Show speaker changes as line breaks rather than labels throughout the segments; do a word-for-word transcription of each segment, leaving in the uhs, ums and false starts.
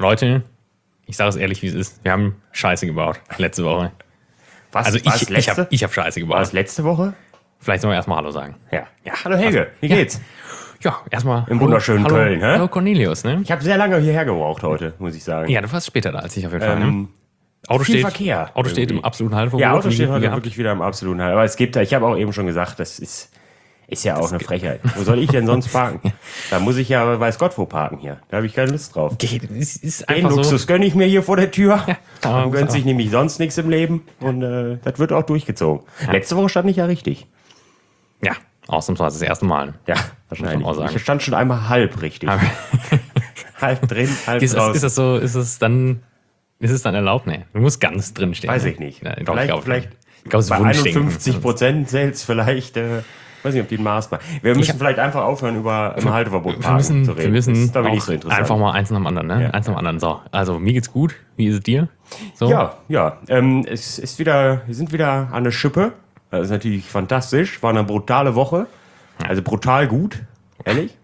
Leute, ich sage es ehrlich, wie es ist. Wir haben Scheiße gebaut letzte Woche.
Was,
Also ich, ich habe ich hab Scheiße gebaut.
War das letzte Woche?
Vielleicht sollen wir erstmal Hallo sagen.
Ja. Ja, hallo Helge, wie geht's?
Ja, erstmal.
Im wunderschönen
hallo,
Köln, hä?
Hallo Cornelius, ne?
Ich habe sehr lange hierher gebraucht heute, muss ich sagen.
Ja, du warst später da als ich auf jeden Fall.
Ähm,
Ne? Auto
viel
steht,
Verkehr
Auto steht
irgendwie.
im absoluten Halteverbot.
Ja, Auto
wie-
steht
wie
heute
gehabt.
wirklich wieder im absoluten Halt. Aber es gibt, ich habe auch eben schon gesagt, das ist, ist ja auch eine Frechheit. Wo soll ich denn sonst parken? Da muss ich ja, weiß Gott wo parken hier. Da habe ich keine Lust drauf.
Geht, es ist
Den
einfach
Luxus
so.
gönne ich mir hier vor der Tür.
Ja,
Man
muss
gönnt
auch.
sich nämlich sonst nichts im Leben. Und äh, das wird auch durchgezogen. Letzte Woche stand ich ja richtig.
Ja, ausnahmsweise das erste Mal.
Ja,
Muss
wahrscheinlich.
man auch sagen.
Ich stand schon einmal halb richtig.
Aber
halb drin, halb
ist,
raus.
das, ist das so, ist es dann, ist es dann erlaubt? Nee, du musst ganz drin stehen.
Weiß
ne?
ich nicht.
Ja, ich
vielleicht,
glaub,
vielleicht
ich glaub, es ist
bei
Wunschdenken.
einundfünfzig Prozent zählt es vielleicht, äh, weiß nicht, ob die ein Maß machen. Wir müssen
hab-
vielleicht einfach aufhören, über im Halteverbot
Wir
parken
müssen,
zu reden.
wir müssen
das ist, glaube ich,
auch
nicht so interessant.
einfach mal eins nach dem anderen, ne?
Ja.
Eins nach dem anderen. So, also mir geht's gut. Wie ist es dir? So?
Ja, ja. Ähm, es ist wieder, wir sind wieder an der Schippe. Das ist natürlich fantastisch. War eine brutale Woche. Also brutal gut, ehrlich.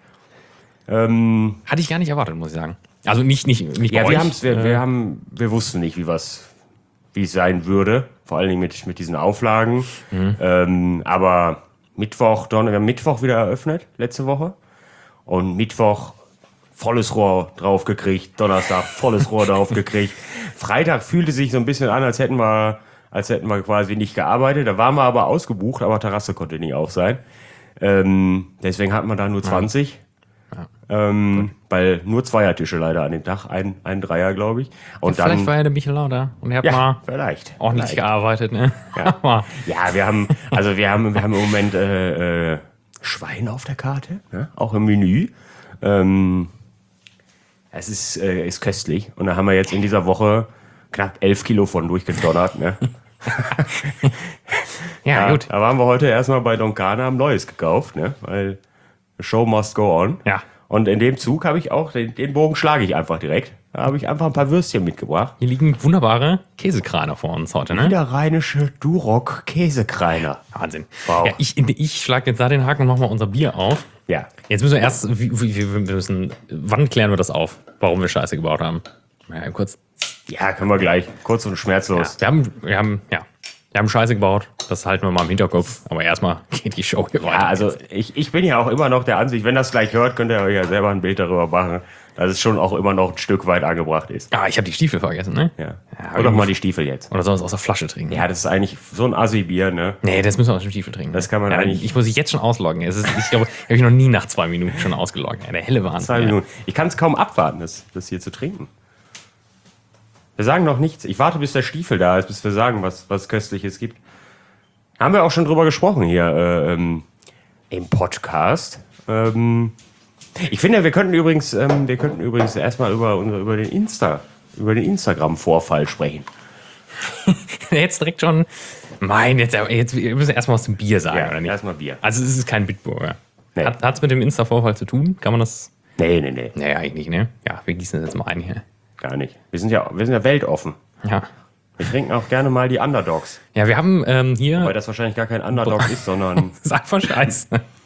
Ähm,
Hatte ich gar nicht erwartet, muss ich sagen. Also nicht, nicht, nicht
ja,
bei
wir,
euch.
haben's, wir,
äh,
wir, haben, wir wussten nicht, wie was, wie es sein würde. Vor allen Dingen mit, mit diesen Auflagen.
Mhm.
Ähm, aber Mittwoch, Don wir haben Mittwoch wieder eröffnet, letzte Woche. Und Mittwoch volles Rohr drauf gekriegt. Donnerstag volles Rohr drauf gekriegt. Freitag fühlte sich so ein bisschen an, als hätten wir, als hätten wir quasi nicht gearbeitet. Da waren wir aber ausgebucht, aber Terrasse konnte nicht auf sein. Ähm, deswegen hatten wir da nur zwanzig. Ähm, weil nur Zweiertische leider an dem Tag, ein, ein Dreier, glaube ich. Und
Vielleicht
dann,
war ja der Michael da und ihr habt
ja,
mal
vielleicht.
ordentlich
vielleicht.
gearbeitet, ne?
Ja.
Aber
Ja, wir haben, also wir haben, wir haben im Moment äh, äh, Schwein auf der Karte, ne? Auch im Menü. Ähm, es ist, äh, ist köstlich. Und da haben wir jetzt in dieser Woche knapp elf Kilo von durchgedonnert. Ne?
ja,
Ja,
gut.
da waren wir heute erstmal bei Doncana, haben Neues gekauft, ne? Weil the show must go on.
Ja.
Und in dem Zug habe ich auch, den, den Bogen schlage ich einfach direkt. Da habe ich einfach ein paar Würstchen mitgebracht.
Hier liegen wunderbare Käsekraner vor uns heute, ne?
Niederrheinische Duroc Käsekreiner.
Wahnsinn.
Wow.
Ja, ich ich schlage jetzt da den Haken und mach mal unser Bier auf.
Ja.
Jetzt müssen wir erst, wie, wie, wie- wir müssen, wann klären wir das auf, warum wir Scheiße gebaut haben? Ja, kurz.
Ja, können wir gleich. Kurz und
Ja,
schmerzlos.
wir haben, wir haben, ja, wir haben Scheiße gebaut. Das halten wir mal im Hinterkopf. Aber erstmal geht die Show hier
Ja,
weiter.
also ich, ich bin ja auch immer noch der Ansicht, wenn das gleich hört, könnt ihr euch ja selber ein Bild darüber machen, dass es schon auch immer noch ein Stück weit angebracht ist.
Ah, ich habe die Stiefel vergessen, ne?
Ja.
Ja,
Hol doch mal die Stiefel jetzt.
Oder soll es aus der Flasche trinken?
Ja, das ist eigentlich so ein Assi-Bier, ne?
Nee, das müssen wir aus dem Stiefel trinken.
Das kann man
ja,
eigentlich-
Ich muss sich jetzt schon ausloggen. Es ist, ich glaube, habe ich noch nie nach zwei Minuten schon ausgeloggt. Ja, der helle Wahnsinn.
Zwei
ja.
Minuten. Ich kann es kaum abwarten, das, das hier zu trinken. Wir sagen noch nichts. Ich warte, bis der Stiefel da ist, bis wir sagen, was, was Köstliches gibt. Haben wir auch schon drüber gesprochen hier äh, ähm, im Podcast. Ähm, ich finde, wir könnten übrigens, ähm, wir könnten übrigens erstmal über, unser- über den Insta, über den Instagram-Vorfall sprechen.
Jetzt direkt schon. Mein, jetzt, jetzt wir müssen erstmal was zum Bier sagen, oder nicht?
erstmal Bier.
Also, es ist kein Bitburger.
Nee.
Hat es mit dem Insta-Vorfall zu tun? Kann man das?
Nee, nee, nee,
Nee, eigentlich nicht, ne? Ja, wir gießen das jetzt mal ein hier.
gar nicht. Wir sind ja, wir sind ja weltoffen.
Ja.
Wir trinken auch gerne mal die Underdogs.
Ja, wir haben ähm, hier.
Weil das wahrscheinlich gar kein Underdog ist, sondern
Das ist einfach scheiße.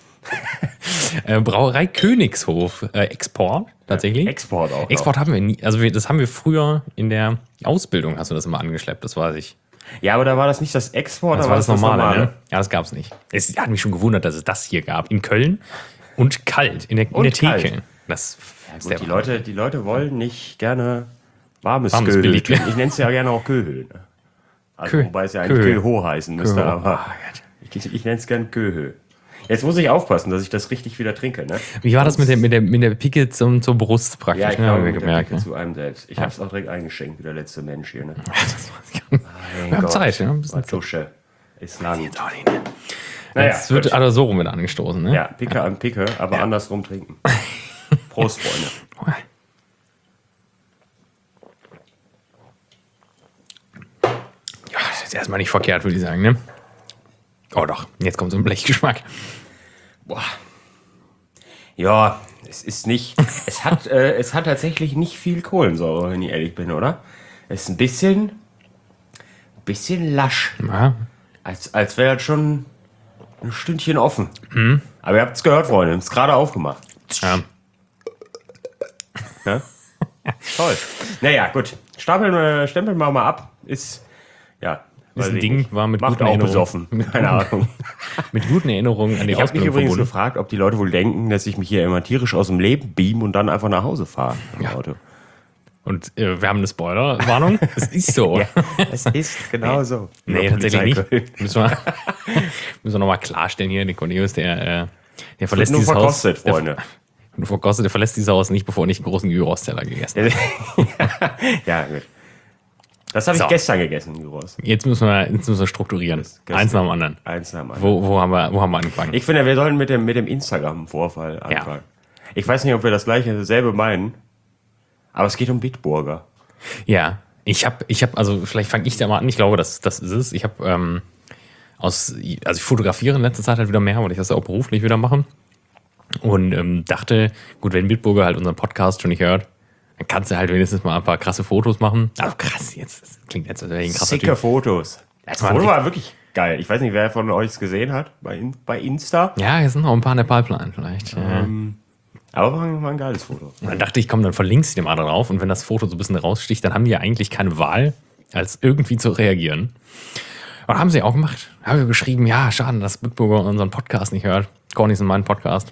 äh, Brauerei Königshof äh, Export, tatsächlich.
Export auch.
Export haben wir nie. Also, wir, das haben wir früher in der Ausbildung, hast du das immer angeschleppt, das weiß ich.
noch. Ja, aber da war das nicht das Export,
Das
da
war das Normale, ne? Ja, das gab es nicht. Es hat mich schon gewundert, dass es das hier gab. In Köln und kalt, in der, in
Und
der Theke.
kalt.
Das
Ja,
ist
gut,
der
die, Leute, die Leute wollen nicht gerne warmes,
Warmes
Köhö.
billig.
Ich nenne es ja gerne auch Köhö. Ne? Also,
Kö-
wobei es ja eigentlich
Köhö.
Köho heißen müsste,
Köho.
aber
Oh
ich, ich nenne es gerne Köhö. Jetzt muss ich aufpassen, dass ich das richtig wieder trinke. Ne?
Wie war das mit der, mit der, mit der Picke zum, zur Brust praktisch?
Ja, ich
ne?
glaube,
Haben wir
mit der
gemerkt.
Picke
Ne?
zu einem selbst. Ich habe es auch direkt eingeschenkt, wie der letzte Mensch hier. Ne?
Das weiß ich gar nicht.
Mein
Wir haben
Gott,
Zeit, ja, ein bisschen
was Dusche ist lang.
Jetzt auch nicht, ne?
Naja,
Jetzt wird
gut.
also so rum wieder angestoßen, ne?
Ja, Picke an Picke, aber andersrum trinken. Prost, Freunde.
Ja, das ist jetzt erstmal nicht verkehrt, würde ich sagen, ne? Oh doch, jetzt kommt so ein Blechgeschmack.
Boah. Ja, es ist nicht. Es hat, äh, es hat tatsächlich nicht viel Kohlensäure, wenn ich ehrlich bin, oder? Es ist ein bisschen. bisschen lasch.
Ja,
Als, als wäre das schon ein Stündchen offen.
Mhm.
Aber ihr habt es gehört, Freunde. Es ist gerade aufgemacht.
ja.
Ne? Toll. Naja, gut. Stapeln wir, stempeln wir mal ab. Ist, ja.
Ist ein Ding, war mit
Macht
guten
auch
Erinnerungen.
besoffen. Keine Ahnung.
Mit guten Erinnerungen an die
Ich habe mich
Ausbildung
übrigens
verbunden.
gefragt, ob die Leute wohl denken, dass ich mich hier immer tierisch aus dem Leben beam und dann einfach nach Hause fahre. Im
Ja.
Auto.
Und äh, wir haben eine Spoiler-Warnung. Es ist so.
Ja, es ist genau so.
Nee,
Über
tatsächlich nicht.
Polizei Köln.
Müssen wir, müssen wir nochmal klarstellen hier. Der Cornelius, der, äh, der verlässt
Nur
dieses
verkostet,
Haus. Der,
Freunde.
nur verkostet, der verlässt dieses Haus nicht, bevor er nicht einen großen Gyros-Teller gegessen hat.
Ja, gut. Das habe ich
So.
gestern gegessen, Gyros.
Jetzt müssen wir, jetzt müssen wir strukturieren.
Gestern.
Eins nach dem anderen.
Eins nach dem anderen.
Wo, wo, haben wir, wo haben wir angefangen?
Ich finde, wir sollen mit dem, mit dem Instagram-Vorfall anfangen. Ich weiß nicht, ob wir das gleiche dasselbe meinen, aber es geht um Bitburger.
Ja, ich habe, ich habe, also vielleicht fange ich da mal an. Ich glaube, das, das ist es. Ich habe ähm, aus, also ich fotografiere in letzter Zeit halt wieder mehr, weil ich das ja auch beruflich wieder mache. Und ähm, dachte, gut, wenn Bitburger halt unseren Podcast schon nicht hört, dann kannst du halt wenigstens mal ein paar krasse Fotos machen. Also krass, jetzt das klingt jetzt, als wäre ich ein krasser
Sicke
Typ.
Fotos. Das
Mann,
Foto
ich-
war wirklich geil. Ich weiß nicht, wer von euch es gesehen hat bei, In- bei Insta.
Ja, hier sind noch ein paar in der Pipeline vielleicht. Ja.
Aber war, war ein geiles Foto.
Und dann dachte ich, komm, dann verlinkst du dem mal drauf. Und wenn das Foto so ein bisschen raussticht, dann haben die ja eigentlich keine Wahl, als irgendwie zu reagieren. Und haben sie auch gemacht. Haben wir geschrieben, ja, schade, dass Bitburger unseren Podcast nicht hört. Corny ist in meinem Podcast.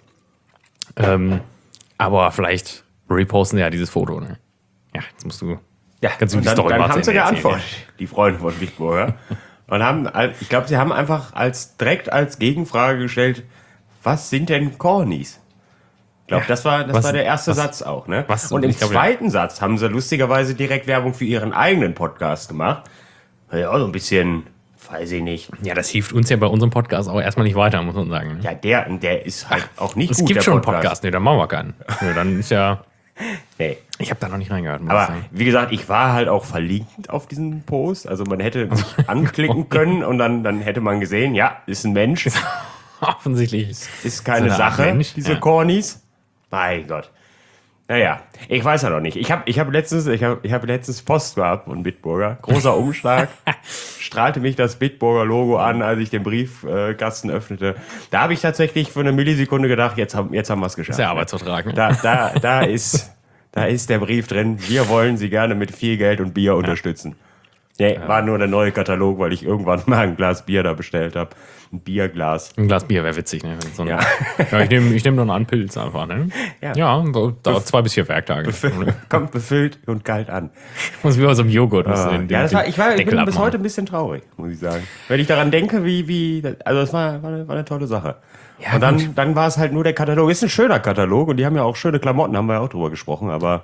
Ähm, aber vielleicht reposten sie ja dieses Foto. Ne? Ja, jetzt musst du...
Ja,
Kannst du
und
die
dann,
Story
dann
mal
haben
zu
sie
Ende
geantwortet, die Freunde von Bitburger. Und haben, al- ich glaube, sie haben einfach als direkt als Gegenfrage gestellt, was sind denn Cornies? Ich glaube,
Ja,
das war, das
was-
war der erste
was-
Satz auch. Ne?
was-
Und im
ich glaub,
zweiten Satz haben sie lustigerweise direkt Werbung für ihren eigenen Podcast gemacht. Ja, auch so ein bisschen, weiß ich nicht.
Ja, das hilft uns ja bei unserem Podcast auch erstmal nicht weiter, muss man sagen. Ne?
Ja, der, der ist halt auch nicht
es
gut,
gibt
der
schon einen Podcast. Nee, dann machen wir keinen. Nee, dann ist ja...
Nee.
Ich habe da noch nicht reingehört, muss ich
Aber
sagen.
wie gesagt, ich war halt auch verlinkt auf diesen Post. Also man hätte sich anklicken können und dann, dann hätte man gesehen, ja, ist ein Mensch,
Offensichtlich.
ist keine
So eine Art
Sache,
Mensch,
diese
ja.
Cornies. Mein Gott. Naja, ich weiß ja noch nicht. Ich habe ich hab letztens, ich hab, ich hab letztens Post gehabt von Bitburger. Großer Umschlag. Strahlte mich das Bitburger-Logo an, als ich den Briefkasten öffnete. Da habe ich tatsächlich für eine Millisekunde gedacht, jetzt haben, jetzt haben wir es geschafft.
Das ist der Arbeitsvertrag. Ne?
Da, da, da, ist, da ist der Brief drin. Wir wollen Sie gerne mit viel Geld und Bier unterstützen. Nee, war nur der neue Katalog, weil ich irgendwann mal ein Glas Bier da bestellt habe. Ein Bierglas.
Ein Glas Bier wäre witzig, ne? So ein, ja.
Ja.
ich nehme ich nehm noch einen Pilz einfach, ne?
Ja.
Ja, so, dauert zwei bis vier Werktage.
Kommt befüllt und kalt an.
Muss wie bei so einem Joghurt. musst du den-
Ja, das
den
war, ich, war, ich
Deckel
bin bis
abmachen.
heute ein bisschen traurig, muss ich sagen. Wenn ich daran denke, wie, wie, also es war, war, eine, war eine tolle Sache.
Ja,
und dann,
gut.
dann war es halt nur der Katalog. Ist ein schöner Katalog und die haben ja auch schöne Klamotten, haben wir ja auch drüber gesprochen, aber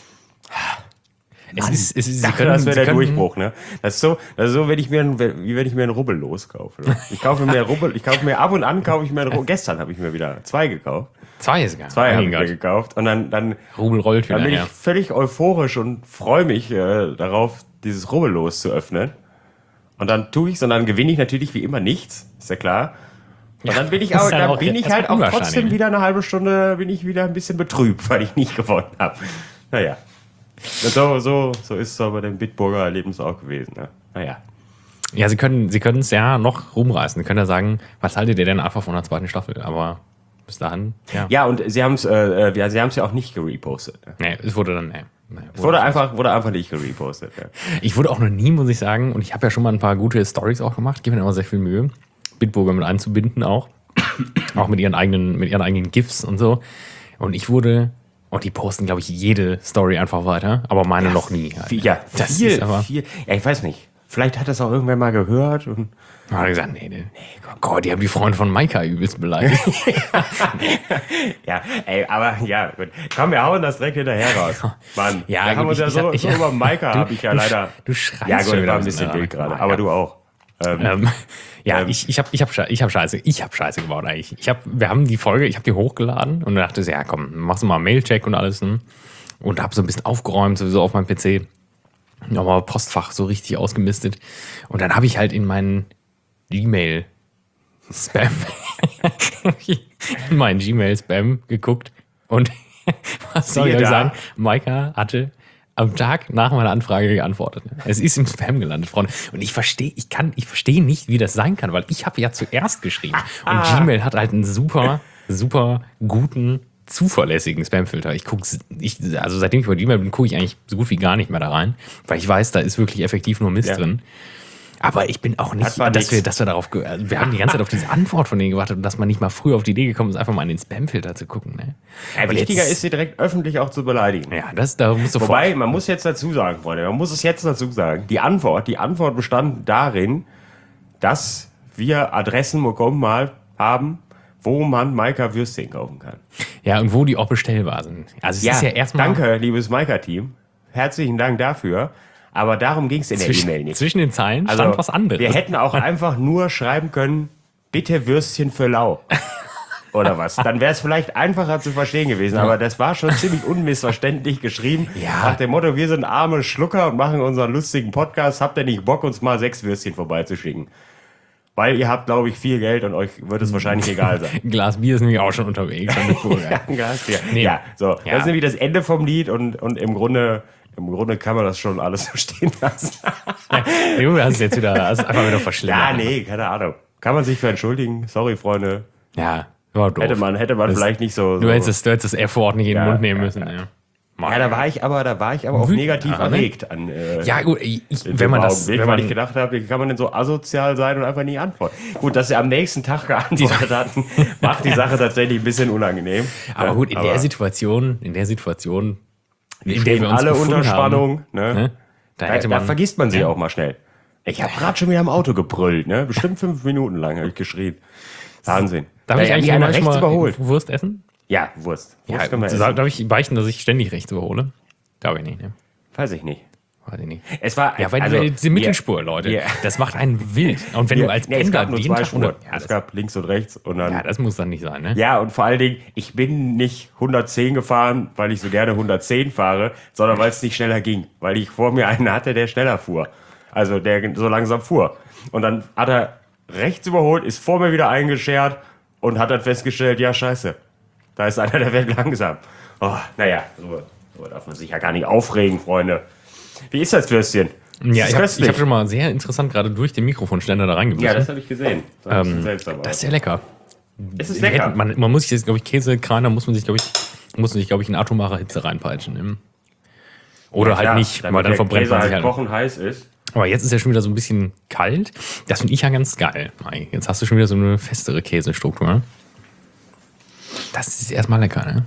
Es ist, es ist,
ich
sie
dachte,
können,
das wäre
sie
der
können,
Durchbruch, ne? Das ist so, das ist so, wenn ich mir ein, wie wenn ich mir einen Rubbel loskaufe. Ne? Ich kaufe mir Rubbel, ich kaufe mir ab und an kaufe ich mir einen Rubbel. Gestern habe ich mir wieder zwei gekauft.
Zwei sogar.
Zwei
Mein
habe ich mir
Gott.
gekauft und dann, dann,
Rubel rollt
dann
wieder,
bin
ja.
ich völlig euphorisch und freue mich äh, darauf, dieses Rubbellos zu öffnen. Und dann tue ich's und dann gewinne ich natürlich wie immer nichts, ist ja klar. Und dann bin ich,
das
aber,
ist dann
dann
auch
bin ich
erstmal
halt auch
unwahrscheinlich,
trotzdem
ne?
wieder eine halbe Stunde, bin ich wieder ein bisschen betrübt, weil ich nicht gewonnen habe. Naja. Und so, so, so ist es aber dem Bitburger Erlebnis auch gewesen. Ne? Naja.
Ja, sie können sie können es ja noch rumreißen. Sie können ja sagen, was haltet ihr denn einfach von der zweiten Staffel? Aber bis dahin, ja.
Ja, und sie haben es äh, ja, sie haben's ja auch nicht gerepostet. Ne?
Nee, es wurde dann, nee. nee
Es wurde einfach, wurde einfach nicht gerepostet. Ja.
Ich wurde auch noch nie, muss ich sagen, und ich habe ja schon mal ein paar gute Stories auch gemacht, gebe mir immer sehr viel Mühe, Bitburger mit einzubinden auch. Auch mit ihren eigenen, mit ihren eigenen GIFs und so. Und ich wurde, und die posten, glaube ich, jede Story einfach weiter, aber meine noch nie. Halt.
Viel, ja,
Das
viel,
ist aber-
viel. Ja, ich weiß nicht. Vielleicht hat das auch irgendwer mal gehört und
Da hat er gesagt, nee, nee, nee, Gott, die haben die Freunde von Maika übelst beleidigt.
ja, ey, aber ja, gut. Komm, wir hauen das direkt hinterher raus. Mann,
Ja,
wir haben
gut,
uns ja
ich-
so,
ich-
so über Maika
Du-
habe ich ja
du sch-
leider.
du schreist
ja,
schon
gut,
wieder
war
ein
ein bisschen
bisschen
wild
daran.
gerade,
Ja.
aber du auch. Ähm,
ähm, ja,
Ähm.
ich, ich habe ich hab, Sche- ich hab Scheiße, ich habe Scheiße gebaut eigentlich. Ich hab, wir haben die Folge, ich habe die hochgeladen und dachte, so, ja komm, machst du mal einen Mailcheck und alles. Ne? Und habe so ein bisschen aufgeräumt, sowieso auf meinem P C. Nochmal Postfach so richtig ausgemistet. Und dann habe ich halt in meinen Gmail-Spam, in meinen Gmail-Spam geguckt und was soll ich
Siehe
euch
da.
sagen? Maika hatte am Tag nach meiner Anfrage geantwortet. Es ist im Spam gelandet, Freunde. Und ich verstehe, ich kann, ich verstehe nicht, wie das sein kann, weil ich habe ja zuerst geschrieben. Und
Ah.
Gmail hat halt einen super, super guten zuverlässigen Spamfilter. Ich gucke, ich, also seitdem ich bei Gmail bin, gucke ich eigentlich so gut wie gar nicht mehr da rein, weil ich weiß, da ist wirklich effektiv nur Mist ja. drin. Aber ich bin auch nicht,
das
dass wir, dass wir darauf, ge- wir haben die ganze Zeit auf diese Antwort von denen gewartet und dass man nicht mal früher auf die Idee gekommen ist, einfach mal in den Spamfilter zu gucken. Ne?
Ja, wichtiger jetzt, ist, sie direkt öffentlich auch zu beleidigen.
Ja, das, da musst du
Wobei, man muss jetzt dazu sagen, Freunde, man muss es jetzt dazu sagen, die Antwort, die Antwort bestand darin, dass wir Adressen bekommen mal haben, wo man Maika Würstchen kaufen kann.
Ja, und wo die auch bestellbar sind. Also es
ja,
ist ja erstmal.
Danke, liebes Maika-Team. Herzlichen Dank dafür. Aber darum ging es in der
zwischen,
E-Mail nicht.
Zwischen den Zeilen stand
also,
was anderes.
Wir hätten auch einfach nur schreiben können, bitte Würstchen für lau. Oder was. Dann wäre es vielleicht einfacher zu verstehen gewesen. Aber das war schon ziemlich unmissverständlich geschrieben.
Ja.
Nach dem Motto, wir sind arme Schlucker und machen unseren lustigen Podcast. Habt ihr nicht Bock, uns mal sechs Würstchen vorbeizuschicken? Weil ihr habt, glaube ich, viel Geld und euch wird es wahrscheinlich egal sein.
Ein Glas Bier ist nämlich auch schon unterwegs.
ja, ein Glas Bier.
Nee.
Ja, so.
Ja.
Das ist nämlich das Ende vom Lied und, und im Grunde... Im Grunde kann man das schon alles so stehen lassen.
Du hast es jetzt wieder, hast einfach wieder verschlimmert.
Ja, nee, keine Ahnung. Kann man sich für entschuldigen? Sorry, Freunde.
Ja, war doof.
Hätte man, hätte man
das,
vielleicht nicht so...
Du
so
hättest das, du hättest das F-Wort nicht in den
ja,
Mund nehmen
ja,
müssen.
Ja,
ja.
ja da war ich aber, da war ich aber auch
Wüt-
negativ
ja, ne?
erregt. An, äh,
Ja, gut, ich,
in
wenn man
dem
das...
Augenblick,
Wenn
weil
man,
ich gedacht habe, wie kann man denn so asozial sein und einfach nie antworten? Gut, dass sie am nächsten Tag geantwortet hatten, macht die Sache tatsächlich ein bisschen unangenehm.
aber gut, in
aber
der Situation, in der Situation, in
stehen
der wir uns
alle
befunden
unter Spannung.
haben,
Ne?
ne? Da,
Da,
hätte
da
man,
vergisst man sich
ja.
auch mal schnell. Ich habe gerade schon wieder im Auto gebrüllt, ne? Bestimmt fünf Minuten lang habe ich geschrien. Wahnsinn.
Darf
Da
ich
hat
eigentlich
mich einer
mal
rechts
mal
überholt?
Wurst essen?
Ja, Wurst. Wurst
Ja,
können wir
darf,
essen.
darf ich beichten, dass ich ständig rechts überhole? Darf ich nicht, ne?
Weiß ich nicht.
Weiß ich nicht.
Es war,
Ja, weil
also,
weil diese Mittelspur, Leute,
ja.
das macht einen wild. Und wenn
Ja,
du als
nee, es
Pendler
gab nur
jeden
zwei
Tag...
Spuren.
unter- Ja,
es
das,
gab links und rechts und dann...
ja, das muss dann nicht sein, ne?
Ja, und vor allen Dingen, ich bin nicht hundertzehn gefahren, weil ich so gerne hundertzehn fahre, sondern weil es nicht schneller ging. Weil ich vor mir einen hatte, der schneller fuhr. Also der so langsam fuhr. Und dann hat er rechts überholt, ist vor mir wieder eingeschert und hat dann festgestellt, ja scheiße, da ist einer, der wird langsam. Oh, naja, so, so darf man sich ja gar nicht aufregen, Freunde. Wie ist das Würstchen?
Ja,
Ist
ich habe
köstlich?
hab schon mal sehr interessant gerade durch den Mikrofonständer da reingebissen.
Ja, das habe ich gesehen. Das hast du
ähm,
selbst aber.
das ist sehr lecker.
Es ist lecker.
Man, man muss sich jetzt, glaube ich, Käsekreiner muss man sich, glaube ich, muss man sich, glaube ich, in atomarer Hitze reinpeitschen. Ne? Oder
Ja,
halt
klar,
nicht,
damit
weil dann
der
verbrennt
Käse
man sich
halt
halt.
kochen heiß ist.
Aber jetzt ist ja schon wieder so ein bisschen kalt. Das finde ich ja ganz geil. Jetzt hast du schon wieder so eine festere Käsestruktur. Das ist erstmal lecker, ne?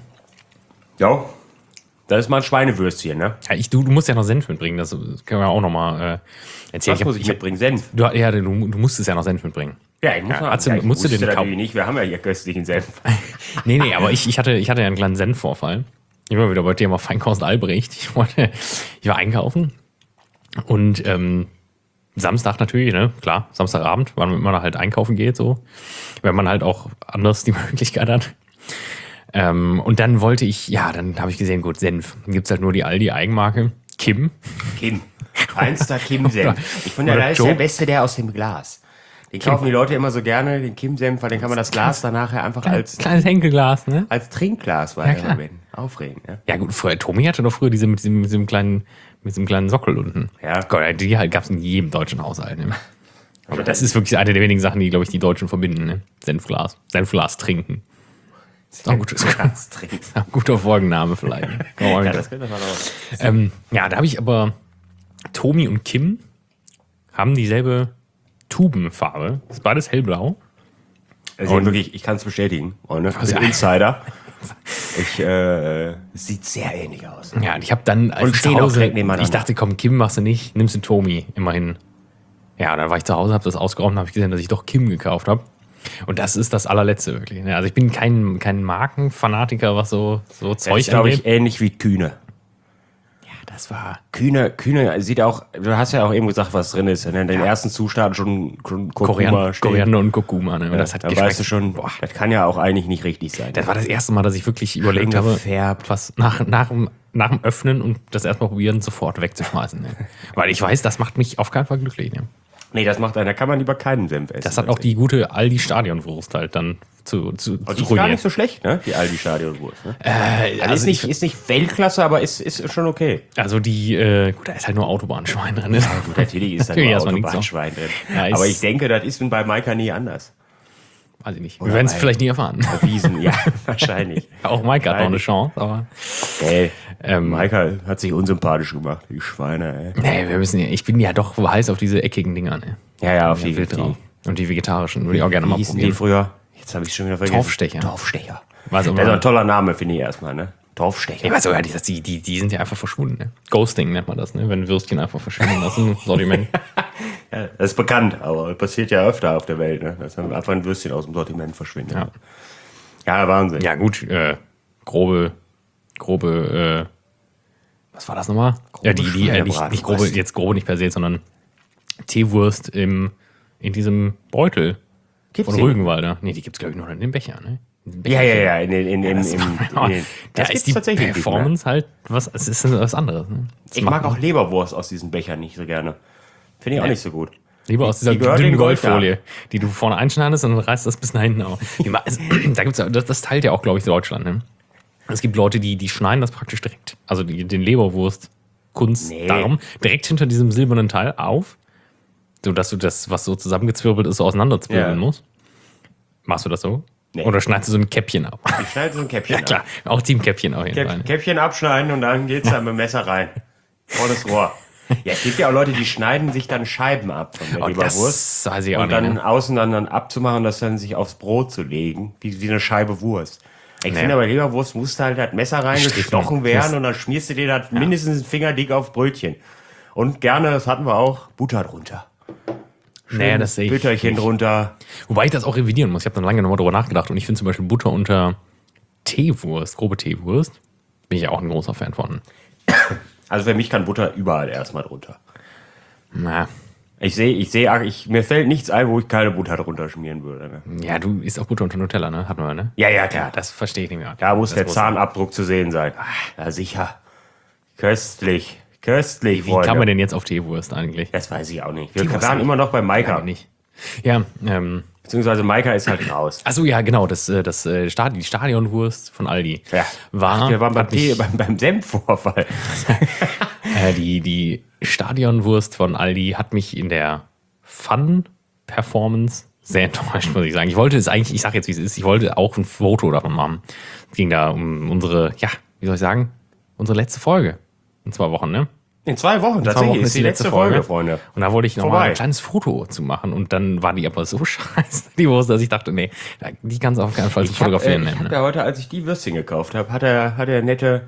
Ja, das ist mal ein Schweinewürstchen, ne?
Ja, ich, du, du musst ja noch Senf mitbringen. Das können wir auch noch mal äh, erzählen.
Was muss ich
hab-
mitbringen? Senf?
Du, ja, du, du musstest ja noch Senf mitbringen.
Ja, ich muss
Ja,
mal.
hast du-
Ja, ich
musst du
wusste
den
natürlich
kaufen?
nicht. Wir haben ja hier köstlichen Senf.
Nee, nee, aber ich, ich, hatte, ich hatte ja einen kleinen Senfvorfall. Ich war wieder bei Thema Feinkost Albrecht. Ich, wollte, ich war einkaufen und ähm, Samstag natürlich, ne? Klar, Samstagabend, wann man halt einkaufen geht, so. Wenn man halt auch anders die Möglichkeit hat. Ähm, und dann wollte ich, ja, dann habe ich gesehen, gut, Senf. Dann gibt es halt nur die Aldi-Eigenmarke. Kim.
Kim. Feinster Kim-Senf. Ich finde,
Oder
da ist
Joe.
der Beste, der aus dem Glas. Den kaufen die Leute immer so gerne, den Kim-Senf, weil den kann man das Glas dann nachher einfach als,
Kleines Henkelglas, ne?
als Trinkglas
klar.
weiterverwenden. Aufregen, ne?
Ja gut, früher, Tommy hatte doch früher diese mit diesem, mit diesem kleinen, mit diesem kleinen Sockel unten.
Ja.
Gott, die halt gab es in jedem deutschen Haushalt. Ne? Aber das ist wirklich eine der wenigen Sachen, die, glaube ich, die Deutschen verbinden. Ne? Senfglas. Senfglas trinken. Das ist auch ein gutes,
Glas trinken.
ein guter Folgenname vielleicht.
Ja, das könnte man auch.
ähm, ja, da habe ich aber Tomi und Kim haben dieselbe Tubenfarbe. Das ist beides hellblau.
Also
Und-
wirklich, ich kann es bestätigen, Freunde.
Also-
Bin Insider. Ich, äh, sieht sehr ähnlich aus.
Ja, und ich habe dann, als
Und
ich
stehen
zu
auch
Hause,
direkt nebeneinander.
ich dachte, komm, Kim machst du nicht, nimmst du Tomi, immerhin. Ja, dann war ich zu Hause, habe das ausgeräumt und habe gesehen, dass ich doch Kim gekauft habe. Und das ist das allerletzte wirklich. ne? Also ich bin kein, kein Markenfanatiker, was so, so
Das
Zeug
ist, glaube
angeht.
ich, ähnlich wie Kühne.
Ja, das war...
Kühne, Kühne sieht auch, du hast ja auch eben gesagt, was drin ist. Ne? In den
Ja.
ersten Zutaten schon, schon Kurkuma
Koriander,
stehen.
Koriander und Kurkuma. Ne? Und das hat
Dann
geschmeckt.
weißt du schon,
Boah,
das kann ja auch eigentlich nicht richtig sein.
das war das erste Mal, dass ich wirklich überlegt habe,
gefärbt.
was nach, nach, dem, nach dem Öffnen und das erstmal probieren, sofort wegzuschmeißen. Ne? Weil ich weiß, das macht mich auf keinen Fall glücklich. Ne?
Nee, das macht einer. Da kann man lieber keinen Senf essen.
Das hat auch die gute Aldi-Stadionwurst halt dann zu, zu,
Aber
zu
die ist gar
ruiniert.
nicht so schlecht, ne? Die Aldi-Stadionwurst. Ne?
Äh,
Also ist, nicht, ist nicht Weltklasse, aber ist, ist schon okay.
Also die, äh, gut, da ist halt nur Autobahnschwein drin. Ne?
Gut, natürlich ist da
Natürlich
nur
erstmal nichts
Autobahnschwein drin.
Ja, ist-
aber ich denke, das ist bei Maika nie anders.
weiß ich nicht.
Oder
Wir werden es
bei-
vielleicht nie erfahren.
Wiesen, ja, wahrscheinlich.
Auch Mike hat noch eine Chance, aber.
Ey,
Ähm,
Maika hat sich unsympathisch gemacht, die Schweine, ey.
Nee, wir müssen ja, ich bin ja doch heiß auf diese eckigen Dinger, ne?
Ja, ja, auf
Ja,
die,
wild
die,
drauf. Und die vegetarischen würde ich auch gerne
wie
mal
hießen die
probieren.
früher? Jetzt habe ich schon wieder vergessen.
Torfstecher.
Torfstecher.
Was
Das
aber-
ist ein toller Name, finde ich erstmal, ne? Torfstecher.
Ich weiß sogar nicht, dass die, die, die sind ja einfach verschwunden, ne? Ghosting nennt man das, ne? Wenn Würstchen einfach verschwinden lassen, Sortiment.
Ja, das ist bekannt, aber passiert ja öfter auf der Welt, ne? Dass dann einfach ein Würstchen aus dem Sortiment verschwindet.
Ja.
Ja, Wahnsinn.
Ja, gut, äh, grobe, grobe, äh, was war das nochmal? Ja, die, die, äh, nicht,
Schweinebraten.
nicht grobe,
Was?
jetzt grobe nicht per se, sondern Teewurst im, in diesem Beutel
Gibt's
von
die?
Rügenwalder. Nee, die gibt's, glaube ich, nur in dem Becher, ne? In dem
Ja,
Becher.
ja, ja, in den, in, in,
Das,
in, in,
da
in, das
ist
gibt's
die
tatsächlich nicht mehr.
Performance halt, was, es ist was anderes, ne? Das
Ich
macht
mag
man
auch Leberwurst aus diesen Bechern nicht so gerne. Finde ich auch
Nee.
nicht so gut.
lieber aus dieser
die gehört
dünnen
in Gold,
Goldfolie, die du vorne einschneidest und dann reißt das bis nach hinten auf. Wie ma- also, da gibt's ja, das, das teilt ja auch, glaube ich, Deutschland, ne? Es gibt Leute, die, die schneiden das praktisch direkt, also die, den Leberwurst, Kunstdarm,
Nee.
direkt hinter diesem silbernen Teil auf, sodass du das, was so zusammengezwirbelt ist, so auseinanderzwirbeln
Ja.
musst. Machst du das so?
Nee.
Oder schneidest du so ein Käppchen ab?
Ich schneide so ein Käppchen
Ja klar, auch Teamkäppchen auf jeden
ab.
Fall.
Käpp, Käppchen abschneiden und dann geht's dann mit dem Messer rein. Volles Rohr. Ja, es gibt ja auch Leute, die schneiden sich dann Scheiben ab von der
Oh,
Leberwurst.
das weiß ich auch
Und
nicht.
dann
Ne?
außen dann, dann abzumachen, das dann sich aufs Brot zu legen, wie, wie eine Scheibe Wurst. Ich
Nee.
finde aber Leberwurst musste halt das Messer reingestochen
Strichen.
werden und dann schmierst du dir das mindestens einen Finger dick auf Brötchen. Und gerne, das hatten wir auch, Butter drunter.
Nee, das sehe ich.
Bütterchen drunter.
Wobei ich das auch revidieren muss. Ich habe dann lange nochmal drüber nachgedacht und ich finde zum Beispiel Butter unter Teewurst, grobe Teewurst, bin ich ja auch ein großer Fan von.
Also für mich kann Butter überall erstmal drunter.
Na,
Ich sehe, ich sehe, ich, mir fällt nichts ein, wo ich keine Butter drunter schmieren würde. Ne?
ja, du isst auch Butter unter Nutella, ne? Hatten wir, ne?
Ja, ja, klar.
Ja, das verstehe ich nicht mehr.
Da muss
das
der
muss-
Zahnabdruck zu sehen sein. Ja, sicher. Köstlich. Köstlich,
Wie
Freunde.
kam man denn jetzt auf Teewurst eigentlich?
Das weiß ich auch nicht. Wir
Teewurst
waren
nicht.
immer noch bei Maika.
Ja, nicht. Ja, ähm,
Beziehungsweise Maika ist halt raus.
achso, ja, genau, das, äh, das äh, Stadi- die Stadionwurst von Aldi
Ja.
war,
Wir waren beim,
hat mich,
Tee, beim, beim Senfvorfall.
äh, die, die Stadionwurst von Aldi hat mich in der Fun-Performance sehr enttäuscht, muss ich sagen. Ich wollte es eigentlich, ich sag jetzt, wie es ist, ich wollte auch ein Foto davon machen. Es ging da um unsere, ja, wie soll ich sagen, unsere letzte Folge. In zwei Wochen, ne?
In zwei Wochen,
In zwei
tatsächlich.
Wochen
ist die letzte Folge, Freunde.
Und da wollte ich noch mal
Vorbei.
ein kleines Foto zu machen. Und dann war die aber so scheiße, die Wurst, dass ich dachte, nee, die kannst du auf keinen Fall zu
Ich habe äh,
fotografieren
ich
nehmen.
hab
Ne?
ja heute, als ich die Würstchen gekauft habe, hat der, hat der nette,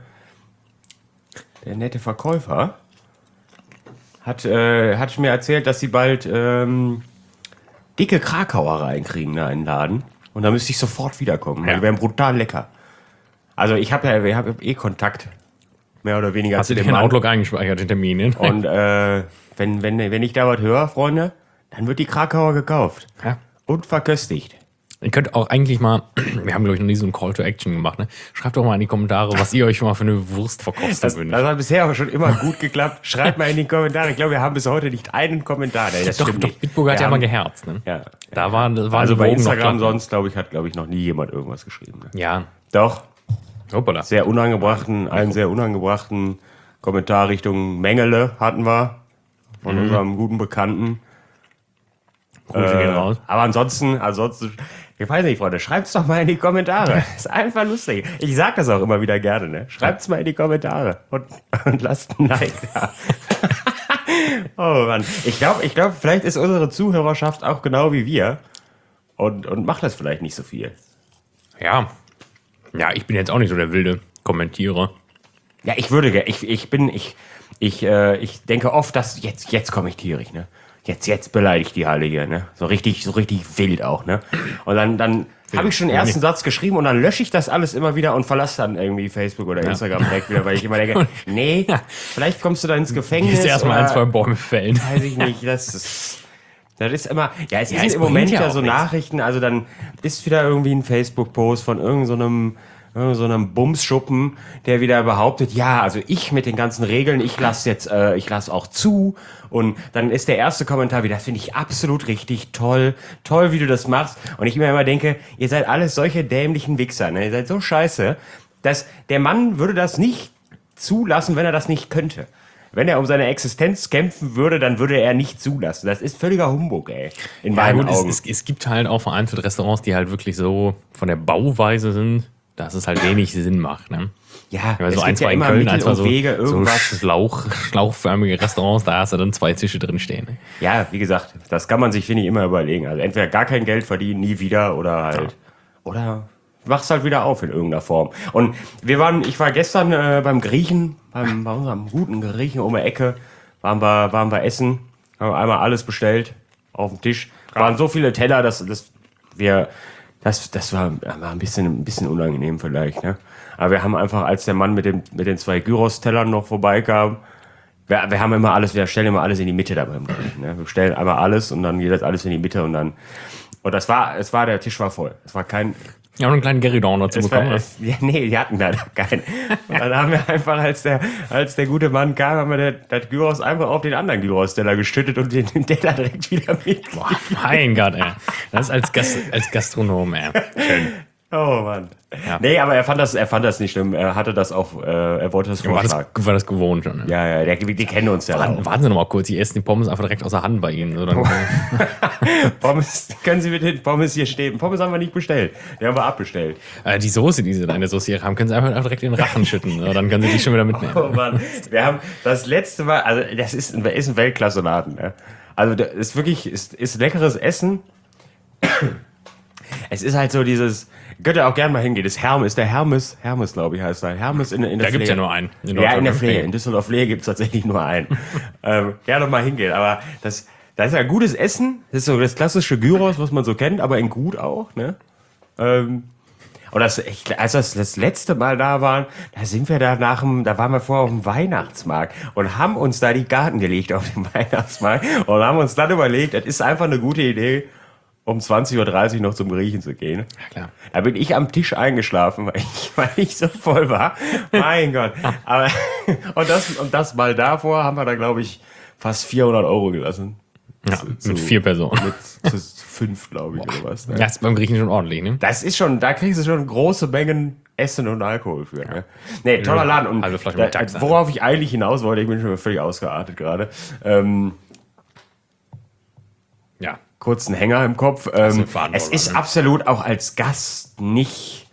der nette Verkäufer hat, äh, hat mir erzählt, dass sie bald ähm, dicke Krakauer reinkriegen da in den Laden. Und da müsste ich sofort wiederkommen.
Ja.
Die wären brutal lecker. Also ich habe ja, ich hab eh Kontakt, mehr oder weniger.
Hast du
zu
dir
dem
in
Mann.
Outlook eingespeichert, den Termin? Ne?
Und äh, wenn, wenn, wenn ich da was höre, Freunde, dann wird die Krakauer gekauft
Ja.
und verköstigt.
Ihr könnt auch eigentlich mal, wir haben, glaube ich, noch nie so einen Call to Action gemacht, ne? Schreibt doch mal in die Kommentare, was ihr euch mal für eine Wurstverkostung
Das,
wünscht.
das hat bisher auch schon immer gut geklappt. Schreibt mal in die Kommentare. Ich glaube, wir haben bis heute nicht einen Kommentar. Nee, das
doch,
stimmt
doch,
nicht.
Bitburger hat
Wir
ja mal
haben-
geherzt. Ne?
Ja.
Da war, da war
Also
die
bei
Wogen noch
Instagram
glatt.
sonst, glaube ich, hat, glaube ich, noch nie jemand irgendwas geschrieben. Ne?
Ja,
Doch,
hoppala.
sehr unangebrachten, einen sehr unangebrachten Kommentar Richtung Mengele hatten wir von
Mhm.
unserem guten Bekannten.
Grüße gehen raus.
Aber ansonsten, ansonsten, ich weiß nicht, Freunde, schreibt's doch mal in die Kommentare. Ist einfach lustig. Ich sag das auch immer wieder gerne, ne? Schreibt's mal in die Kommentare und, und lasst ein Like da. Oh Mann. Ich glaube, ich glaube, vielleicht ist unsere Zuhörerschaft auch genau wie wir und, und macht das vielleicht nicht so viel.
Ja. Ja, ich bin jetzt auch nicht so der wilde Kommentierer.
Ja, ich würde, ge- ich, ich bin, ich, ich, äh, ich denke oft, dass jetzt, jetzt komme ich tierisch, ne? Jetzt, jetzt beleidige ich die Halle hier, ne? So richtig, so richtig wild auch, ne? Und dann, dann habe ich schon den ersten Satz geschrieben und dann lösche ich das alles immer wieder und verlasse dann irgendwie Facebook oder Instagram direkt wieder, weil ich immer denke, nee, vielleicht kommst du da ins Gefängnis.
Ist erstmal
oder-
ein, zwei Bäume fällen.
Weiß ich nicht, das ist, das ist immer, ja, es
Ja,
sind
es
im Moment
bringt ja
ja
auch
so
nichts.
Nachrichten, also dann ist wieder irgendwie ein Facebook-Post von irgendeinem so einem, irgend so einem Bumsschuppen, der wieder behauptet, ja, also ich mit den ganzen Regeln, ich lasse jetzt, äh, ich lasse auch zu und dann ist der erste Kommentar wieder, das finde ich absolut richtig toll, toll, wie du das machst und ich mir immer denke, ihr seid alles solche dämlichen Wichser, ne? Ihr seid so scheiße, dass der Mann würde das nicht zulassen, wenn er das nicht könnte. wenn er um seine Existenz kämpfen würde, dann würde er nicht zulassen. Das ist völliger Humbug, ey. In
Ja,
meinen
gut, es,
Augen.
es, es gibt halt auch vereinzelt Restaurants, die halt wirklich so von der Bauweise sind, dass es halt wenig Sinn macht. Ne?
Ja,
Ja, so
es
ein,
gibt ja
zwei in
immer
Köln,
Mittel
ein, zwei
und
so,
Wege,
so
irgendwas.
Schlauch, schlauchförmige Restaurants, da hast du dann zwei Tische drin stehen. Ne?
Ja, wie gesagt, das kann man sich, finde ich, immer überlegen. Also entweder gar kein Geld verdienen, nie wieder, oder halt,
Ja.
oder mach's halt wieder auf in irgendeiner Form. Und wir waren, ich war gestern äh, beim Griechen, beim, bei unserem guten Griechen um die Ecke, waren wir, waren wir essen, haben einmal alles bestellt auf dem Tisch. Waren so viele Teller, dass, dass wir, das, das war, war ein bisschen, ein bisschen unangenehm vielleicht, ne? Aber wir haben einfach, als der Mann mit dem, mit den zwei Gyros-Tellern noch vorbeikam, wir, wir haben immer alles, wir stellen immer alles in die Mitte da beim Griechen, ne? Wir stellen einmal alles und dann geht das alles in die Mitte und dann, und das war, es war, der Tisch war voll. Es war kein,
Ja, und einen kleinen Gary Down dazu
es
bekommen.
war,
ne?
es, ja, nee, die hatten leider keinen. Und dann haben wir einfach, als der, als der gute Mann kam, haben wir der, das Gyros einfach auf den anderen Gyros-Teller geschüttet und den, den Teller direkt wieder mit.
Boah, mein Gott, ey. Das ist als, Gast, als Gastronom, ey. Schön.
Oh Mann.
Ja.
Nee, aber er fand das, er fand das nicht schlimm. Er hatte das auch, äh, er wollte das
War das,
vorschlagen.
war das gewohnt schon. Ne?
Ja, ja, der, die kennen uns ja
Warten,
auch.
warten Sie noch mal kurz, die essen die Pommes einfach direkt aus der Hand bei Ihnen. Oder?
Pommes, können Sie mit den Pommes hier stehen? Pommes haben wir nicht bestellt. Die haben wir abbestellt.
äh, die Soße, die Sie da in der Sauciere haben, können Sie einfach direkt in den Rachen schütten. Oder? Dann können Sie die schon wieder mitnehmen.
Oh Mann. Wir haben das letzte Mal, also das ist ein, ist ein Weltklasse-Laden. Ne? Also das ist wirklich, ist, ist leckeres Essen. Es ist halt so dieses, könnt ihr auch gerne mal hingehen. Das Hermes, der Hermes, Hermes glaube ich heißt er. Hermes in, in der
Da gibt es ja
Flehe.
nur einen. In
Ja, in
Deutschland,
der
ne?
Flehe. In Düsseldorf-Flehe gibt es tatsächlich nur einen. ähm, gerne mal hingehen. Aber das, das ist ja gutes Essen. Das ist so das klassische Gyros, was man so kennt, aber in gut auch. Ne? Ähm, und das, ich, als wir das letzte Mal da waren, da sind wir da nach dem, da waren wir vorher auf dem Weihnachtsmarkt und haben uns da die Karten gelegt auf dem Weihnachtsmarkt und haben uns dann überlegt, das ist einfach eine gute Idee, um zwanzig Uhr dreißig noch zum Griechen zu gehen.
Ja, klar.
Da bin ich am Tisch eingeschlafen, weil ich, weil ich so voll war. Mein Gott. Aber, und, das, und das mal davor haben wir da, glaube ich, fast vierhundert Euro gelassen.
Ja,
Zu-
mit
zu-
vier Personen.
Mit zu fünf, glaube ich, oder was. Ne?
Ja, ist beim Griechen schon ordentlich, ne?
Das ist schon, da kriegst du schon große Mengen Essen und Alkohol für. Ne? Nee, toller Laden. Und
Halbe Flasche
da,
mit Tax,
worauf ich eigentlich hinaus wollte, ich bin schon völlig ausgeartet gerade. Ähm,
Ja.
kurzen Hänger im Kopf.
ist
Ähm,
ein Fadenroller,
es ist
ne?
absolut auch als Gast nicht.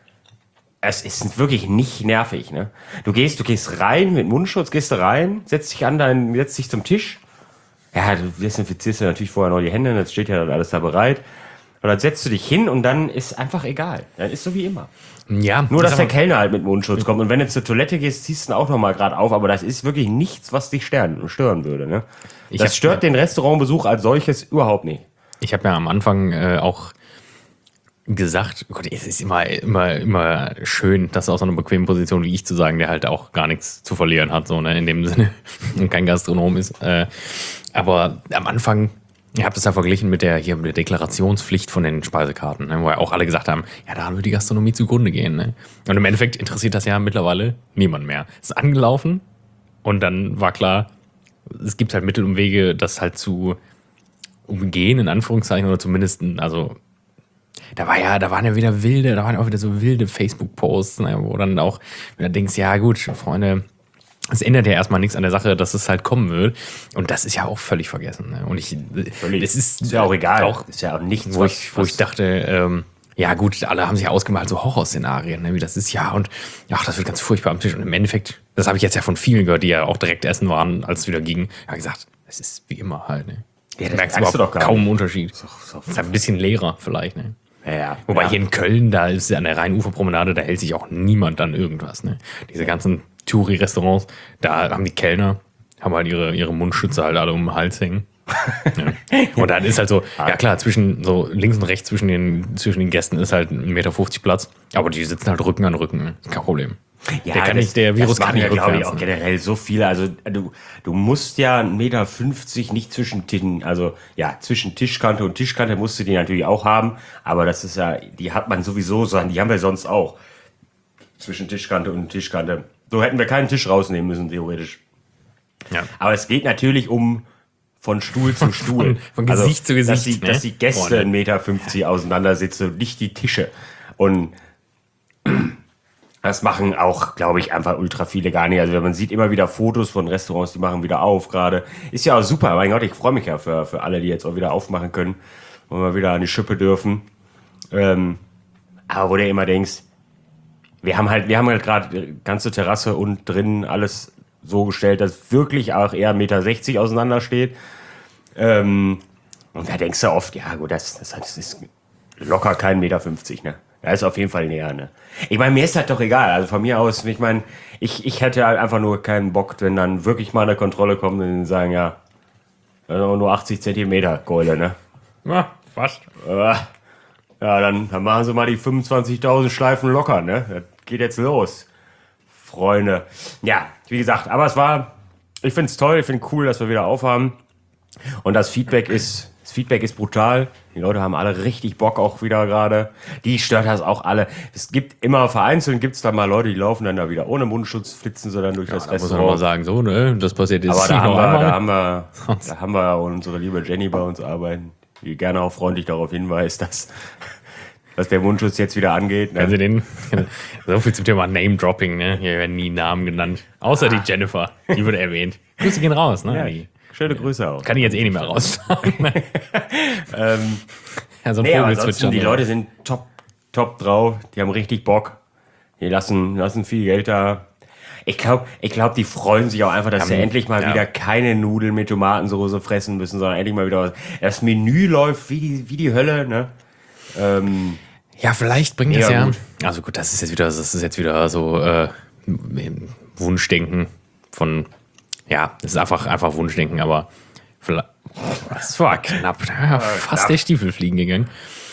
Es ist wirklich nicht nervig, ne? Du gehst, du gehst rein mit Mundschutz, gehst du rein, setzt dich an deinen, setzt dich zum Tisch. Ja, du desinfizierst dir natürlich vorher noch die Hände, das steht ja dann alles da bereit. Und dann setzt du dich hin und dann ist einfach egal. Dann ist so wie immer.
Ja,
Nur,
ich
dass
sag
der
mal,
Kellner halt mit Mundschutz kommt. Und wenn du zur Toilette gehst, ziehst du ihn auch noch mal gerade auf. Aber das ist wirklich nichts, was dich stören, stören würde, ne?
Ich
Das
hab-
stört den Restaurantbesuch als solches überhaupt nicht.
ich habe ja am Anfang äh, auch gesagt, Gott, es ist immer, immer, immer schön, das aus so einer bequemen Position wie ich zu sagen, der halt auch gar nichts zu verlieren hat, so, ne, in dem Sinne, und kein Gastronom ist. Äh, aber am Anfang, ich habe das ja verglichen mit der, hier, mit der Deklarationspflicht von den Speisekarten, ne, wo ja auch alle gesagt haben, ja, daran wird die Gastronomie zugrunde gehen. Ne? Und im Endeffekt interessiert das ja mittlerweile niemand mehr. Es ist angelaufen und dann war klar, es gibt halt Mittel und Wege, das halt zu umgehen, in Anführungszeichen, oder zumindest, also da war ja, da waren ja wieder wilde, da waren auch wieder so wilde Facebook-Posts, ne, wo dann auch, wenn du denkst, ja gut, Freunde, es ändert ja erstmal nichts an der Sache, dass es halt kommen wird. Und das ist ja auch völlig vergessen. Ne? Und ich,
Völlig.
es ist,
Ist ja auch egal.
Auch,
ist ja auch nichts,
wo
was,
ich, wo
was
ich dachte, ähm, ja gut, alle haben sich ausgemalt, so Horrorszenarien, ne, wie das ist, ja, und ach, das wird ganz furchtbar am Tisch. Und im Endeffekt, das habe ich jetzt ja von vielen gehört, die ja auch direkt essen waren, als es wieder ging, ja gesagt, es ist wie immer halt. Ne?
Ja, das
du merkst
merkst
überhaupt
du doch gar
kaum einen
nicht.
Unterschied.
so,
Es ist ein bisschen leerer vielleicht. Ne?
ja, ja.
Wobei
ja.
hier in Köln, da ist ja an der Rheinuferpromenade, da hält sich auch niemand an irgendwas. Ne? Diese ganzen Touri-Restaurants, da haben die Kellner, haben halt ihre, ihre Mundschütze halt alle um den Hals hängen. Ja. Und dann ist halt so, ja klar, zwischen so links und rechts zwischen den, zwischen den Gästen ist halt ein Meter fünfzig Platz, aber die sitzen halt Rücken an Rücken. Ne? Kein Problem.
Ja,
der kann
das,
nicht, der Virus
das
kann
machen
nicht
ja, glaube ich,
rückwärts,
auch
ne?
generell so viele. Also du, du musst ja einen Meter fünfzig nicht zwischen Tischen, also ja, zwischen Tischkante und Tischkante musst du die natürlich auch haben, aber das ist ja, die hat man sowieso, sondern die haben wir sonst auch. Zwischen Tischkante und Tischkante. So hätten wir keinen Tisch rausnehmen müssen, theoretisch.
Ja.
Aber es geht natürlich um von Stuhl zu Stuhl.
Von- von Gesicht zu
Dass
Gesicht,
die,
ne?
dass die Gäste
Boah, ne?
einen Meter fünfzig auseinander sitzen und nicht die Tische. Und Das machen auch, glaube ich, einfach ultra viele gar nicht. Also man sieht immer wieder Fotos von Restaurants, die machen wieder auf gerade. Ist ja auch super, mein Gott, ich freue mich ja für, für alle, die jetzt auch wieder aufmachen können und mal wieder an die Schippe dürfen. Ähm, aber wo du immer denkst, wir haben halt, wir haben halt gerade ganze Terrasse und drinnen alles so gestellt, dass wirklich auch eher eins Komma sechzig Meter auseinander steht. Ähm, und da denkst du oft, ja gut, das, das, das ist locker kein Meter fünfzig, ne? Da ist auf jeden Fall näher, ne? Ich meine, mir ist halt doch egal. Also von mir aus, ich meine, ich, ich hätte halt einfach nur keinen Bock, wenn dann wirklich mal eine Kontrolle kommt und sagen, ja, nur achtzig Zentimeter Keule, ne?
Ja, fast.
Ja, dann, dann machen sie mal die fünfundzwanzigtausend Schleifen locker, ne? Das geht jetzt los, Freunde. Ja, wie gesagt, aber es war, ich finde es toll, ich finde cool, dass wir wieder aufhaben. Und das Feedback ist, das Feedback ist brutal. Die Leute haben alle richtig Bock auch wieder gerade. Die stört das auch alle. Es gibt immer vereinzelt, gibt es da mal Leute, die laufen dann da wieder ohne Mundschutz, flitzen sie dann durch ja, das
da
Restaurant.
Muss man mal sagen, so, ne? Das passiert jetzt
aber da haben, wir, da, haben wir,
Sonst.
da haben wir unsere liebe Jenny bei uns arbeiten, die gerne auch freundlich darauf hinweist, dass, dass der Mundschutz jetzt wieder angeht. Ne?
Also den, so viel zum Thema Name-Dropping, ne? Hier werden nie Namen genannt. Außer die Jennifer, die wurde erwähnt. Grüße gehen raus, ne?
Ja,
Die,
schöne Grüße auch.
kann ich jetzt eh nicht mehr rausfahren.
ähm,
ja, so ein
nee, aber
Vogel
ansonsten,
zwitschern.
die Leute sind top, top drauf. Die haben richtig Bock. Die lassen, lassen viel Geld da. Ich glaube, ich glaub, die freuen sich auch einfach, dass
Ja,
sie endlich mal
ja.
wieder keine Nudeln mit Tomatensauce fressen müssen, sondern endlich mal wieder was. Das Menü läuft wie die, wie die Hölle, ne? Ähm,
Ja, vielleicht bringt das
Ja,
ja.
gut.
Also gut, das ist jetzt wieder, das ist jetzt wieder so äh, Wunschdenken von, ja, das ist einfach, einfach Wunschdenken, aber vielleicht, das war knapp, ja, fast
knapp.
der Stiefel fliegen gegangen.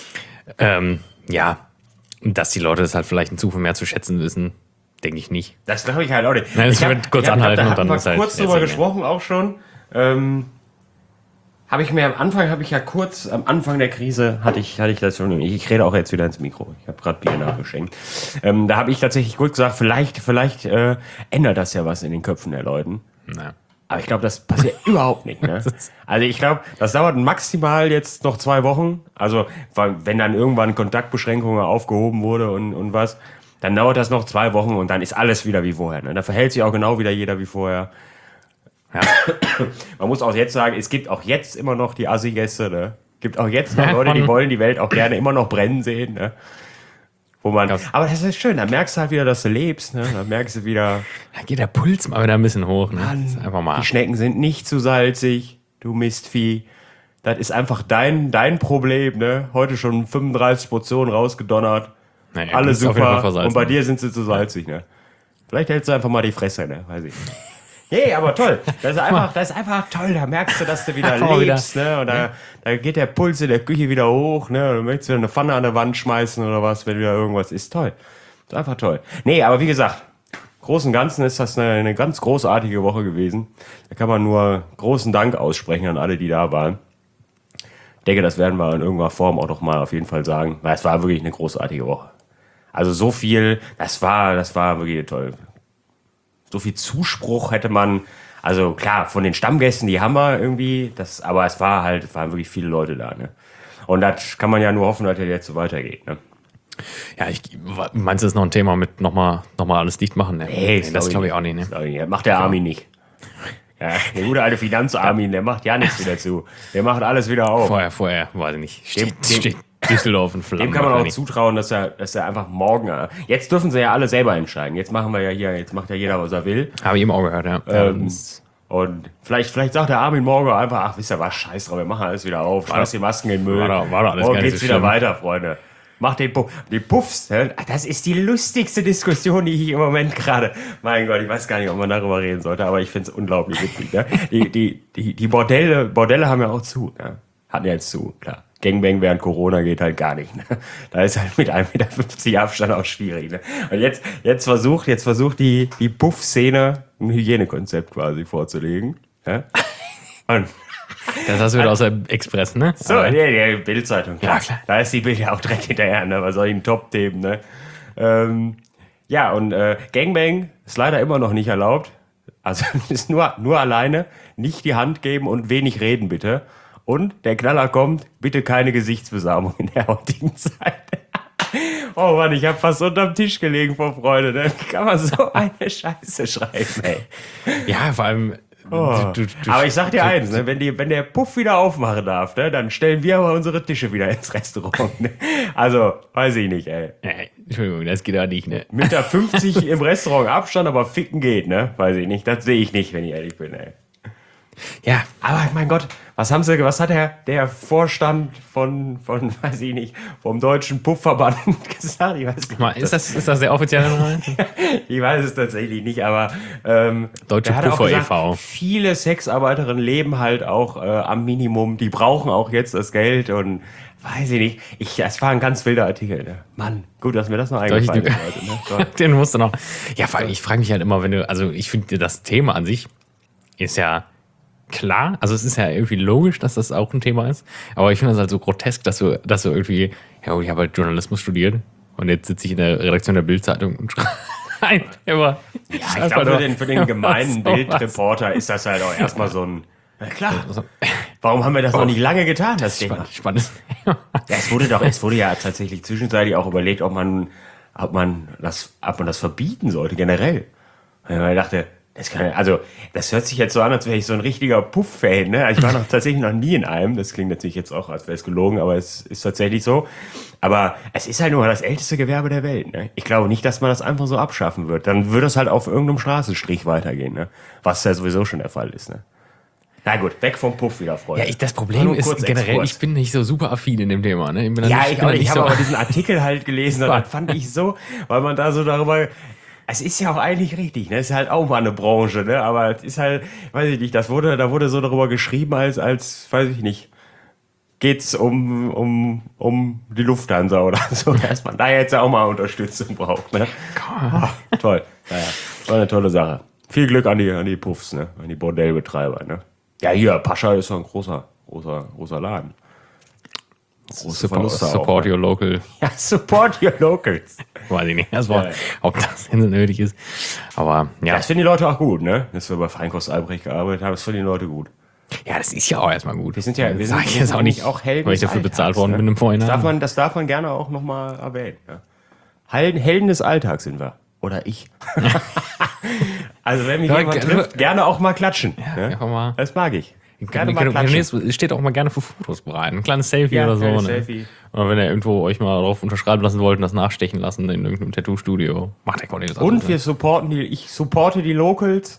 Ähm, ja, dass die Leute das halt vielleicht in Zukunft mehr zu schätzen wissen, denke ich nicht.
Das glaube ich halt auch nicht.
Nein, das
ich hab,
wird kurz
ich hab,
anhalten
da
und dann
haben
ist
wir
halt
kurz drüber
erzählen.
gesprochen auch schon. Ähm, habe ich mir am Anfang, habe ich ja kurz, am Anfang der Krise hatte ich, hatte ich das schon, ich, ich rede auch jetzt wieder ins Mikro, ich habe gerade Bier nachgeschenkt. Ähm, da habe ich tatsächlich gut gesagt, vielleicht, vielleicht äh, ändert das ja was in den Köpfen der Leuten.
Naja.
Aber ich glaube, das passiert überhaupt nicht. Ne? Also ich glaube, das dauert maximal jetzt noch zwei Wochen. Also wenn dann irgendwann Kontaktbeschränkungen aufgehoben wurde und, und was, dann dauert das noch zwei Wochen und dann ist alles wieder wie vorher. Ne? Da verhält sich auch genau wieder jeder wie vorher.
Ja.
Man muss auch jetzt sagen, es gibt auch jetzt immer noch die Assi-Gäste. Ne? Gibt auch jetzt noch
Ja,
Leute, die
von-
wollen die Welt auch gerne immer noch brennen sehen. Ne? Wo man,
Ja.
aber das ist schön, da merkst du halt wieder, dass du lebst. Ne? Da merkst du wieder,
Da geht der Puls mal wieder ein bisschen hoch. Ne? Das ist einfach mal.
die Schnecken sind nicht zu salzig, du Mistvieh. Das ist einfach dein, dein Problem, ne? Heute schon fünfunddreißig Portionen rausgedonnert.
Naja,
Alle
das ist auf jeden Fall
super.
versalzen.
Und bei dir sind sie zu salzig, ne? Vielleicht hältst du einfach mal die Fresse, ne? Weiß ich nicht. Hey, aber toll. Das ist einfach, das ist einfach toll. Da merkst du, dass du wieder
Einfach mal
lebst, ne? Und da, da geht der Puls in der Küche wieder hoch, ne? Du möchtest wieder eine Pfanne an der Wand schmeißen oder was, wenn wieder irgendwas ist. Toll. Das ist einfach toll. Nee, aber wie gesagt, Großen und Ganzen ist das eine, eine ganz großartige Woche gewesen. Da kann man nur großen Dank aussprechen an alle, die da waren. Ich denke, das werden wir in irgendeiner Form auch noch mal auf jeden Fall sagen, weil es war wirklich eine großartige Woche. Also so viel, das war, das war wirklich toll. So viel Zuspruch hätte man, also klar, von den Stammgästen, die haben wir irgendwie, das, aber es war halt, es waren wirklich viele Leute da, ne? Und das kann man ja nur hoffen, dass das jetzt so weitergeht, ne?
Ja, ich meinst du, das ist noch ein Thema mit nochmal noch mal alles dicht machen? Ne?
Nee,
das glaube ich auch nicht. Ne?
Das glaub ich nicht. Das macht der Armin nicht. Ja, der gute alte Finanzarmin, der macht ja nichts wieder zu. Der macht alles wieder auf.
Vorher, vorher, weiß ich nicht. Steht,
Dem- dem-
steht Düsseldorf in Flammen.
Dem kann man auch
wahrscheinlich.
zutrauen, dass er, dass er einfach morgen. Jetzt dürfen sie ja alle selber entscheiden. Jetzt machen wir ja hier, jetzt macht ja jeder, was er will.
Habe ich eben auch gehört, ja.
Ähm,
das-
Und vielleicht, vielleicht sagt der Armin morgen einfach, ach, wisst ihr was, scheiß drauf, wir machen alles wieder auf, schmeiß die Masken in den Müll.
War doch- war doch alles
morgen
gar nicht
geht's
so
wieder
schlimm.
weiter, Freunde. Macht den Puff. Die Puffs, ne? Das ist die lustigste Diskussion, die ich im Moment gerade. Mein Gott, ich weiß gar nicht, ob man darüber reden sollte, aber ich finde es unglaublich witzig. Ne? Die, die, die, die Bordelle, Bordelle haben ja auch zu. Ne? Hatten ja jetzt zu, klar. Gangbang während Corona geht halt gar nicht. Ne? Da ist halt mit ein Meter fünfzig Abstand auch schwierig. Ne? Und jetzt, jetzt versucht, jetzt versucht die, die Puff-Szene ein Hygienekonzept quasi vorzulegen. Ne? Und
Das hast du wieder aus der Express, ne?
so,
Aber-
ja, ja, Bildzeitung.
Ja, klar.
Da ist die Bild ja auch direkt hinterher, ne? Was soll ich ein Top-Themen, ne? Ähm, ja, und äh, Gangbang ist leider immer noch nicht erlaubt. Also ist nur, nur alleine, nicht die Hand geben und wenig reden, bitte. Und der Knaller kommt, bitte keine Gesichtsbesamung in der heutigen Zeit. Oh Mann, ich habe fast unterm Tisch gelegen vor Freude. Ne? Wie kann man so eine Scheiße schreiben, ey?
Ja, vor allem.
Oh.
Du, du, du,
aber ich sag dir
du,
eins, ne? wenn, die, wenn der Puff wieder aufmachen darf, ne? dann stellen wir aber unsere Tische wieder ins Restaurant. Ne? Also, weiß ich nicht, ey.
Äh, Entschuldigung, das geht ja nicht, ne?
Mit der fünfzig im Restaurant Abstand, aber ficken geht, ne? Weiß ich nicht. Das sehe ich nicht, wenn ich ehrlich bin, ey.
Ja.
Aber mein Gott, was haben sie, was hat der, der Vorstand von, von, weiß ich nicht, vom Deutschen Puffverband gesagt? Ich weiß nicht.
Mal, ist, das, ist das der offizielle Name?
Ich weiß es tatsächlich nicht, aber ähm,
Deutsche
der hat auch
Puffer
gesagt,
e V
viele Sexarbeiterinnen leben halt auch äh, am Minimum, die brauchen auch jetzt das Geld und weiß ich nicht. Ich, es war ein ganz wilder Artikel. Ne? Mann, gut, dass mir das noch eingefallen ist. Heute, ne? Gott.
Den musst du noch. Ja, vor allem, ich frage mich halt immer, wenn du, also ich finde, das Thema an sich ist ja klar, also es ist ja irgendwie logisch, dass das auch ein Thema ist, aber ich finde das halt so grotesk, dass du, dass du irgendwie, ja, ich habe halt Journalismus studiert und jetzt sitze ich in der Redaktion der Bild-Zeitung und schreibe immer.
Ja, ich glaube, für den, für den gemeinen Bildreporter ist das halt auch erstmal so ein, na klar, warum haben wir das noch nicht lange getan, das Thema?
Spannend.
Ja, es wurde doch, es wurde ja tatsächlich zwischenzeitlich auch überlegt, ob man, ob man das, ob man das verbieten sollte, generell. Weil ich dachte, das kann, also, das hört sich jetzt so an, als wäre ich so ein richtiger Puff-Fan, ne? Also ich war noch tatsächlich noch nie in einem. Das klingt natürlich jetzt auch, als wäre es gelogen, aber es ist tatsächlich so. Aber es ist halt nur das älteste Gewerbe der Welt, ne? Ich glaube nicht, dass man das einfach so abschaffen wird. Dann würde es halt auf irgendeinem Straßenstrich weitergehen, ne? Was ja sowieso schon der Fall ist, ne? Na gut, weg vom Puff wieder, Freunde.
Ja, ich, das Problem ist generell,
Exkurs.
Ich bin nicht so super affin in dem Thema, ne? Ich bin
ja,
nicht,
ich, ich, ich habe
so
aber diesen Artikel halt gelesen und das fand ich so, weil man da so darüber... Es ist ja auch eigentlich richtig, ne? Es ist halt auch mal eine Branche, ne? Aber es ist halt, weiß ich nicht, das wurde, da wurde so darüber geschrieben, als, als, weiß ich nicht, geht's um, um, um die Lufthansa oder so, dass man da jetzt auch mal Unterstützung braucht, ne? Oh, toll. Naja, war eine tolle Sache. Viel Glück an die, an die Puffs, ne? An die Bordellbetreiber, ne? Ja, hier, Pascha ist so ein großer, großer, großer Laden.
Support, support your local.
Ja, support your locals.
Weiß ich nicht, das war, ja, ja. Ob das denn so nötig ist. Aber ja.
Das finden die Leute auch gut, ne? Dass wir bei Feinkost Albrecht gearbeitet haben, das finden die Leute gut.
Ja, das ist ja auch erstmal gut.
Wir sind ja, wir sind,
Sag ich jetzt auch nicht,
auch Helden,
weil ich dafür
Alltags,
bezahlt worden
ne?
bin im Vorhinein.
Das darf man, das darf man gerne auch nochmal erwähnen. Ja. Helden, Helden des Alltags sind wir. Oder ich. Also wenn mich
ja,
jemand trifft, gerne auch mal klatschen.
Ja,
ne?
mal.
Das mag ich.
Gerne mal klatschen. Steht auch mal gerne für Fotos bereit. Ein kleines Selfie
ja,
oder so. Ne?
Selfie.
Oder wenn ihr irgendwo euch mal drauf unterschreiben lassen wollt und das nachstechen lassen in irgendeinem Tattoo-Studio, macht der Conny das auch.
Und wir supporten die, ich supporte die Locals.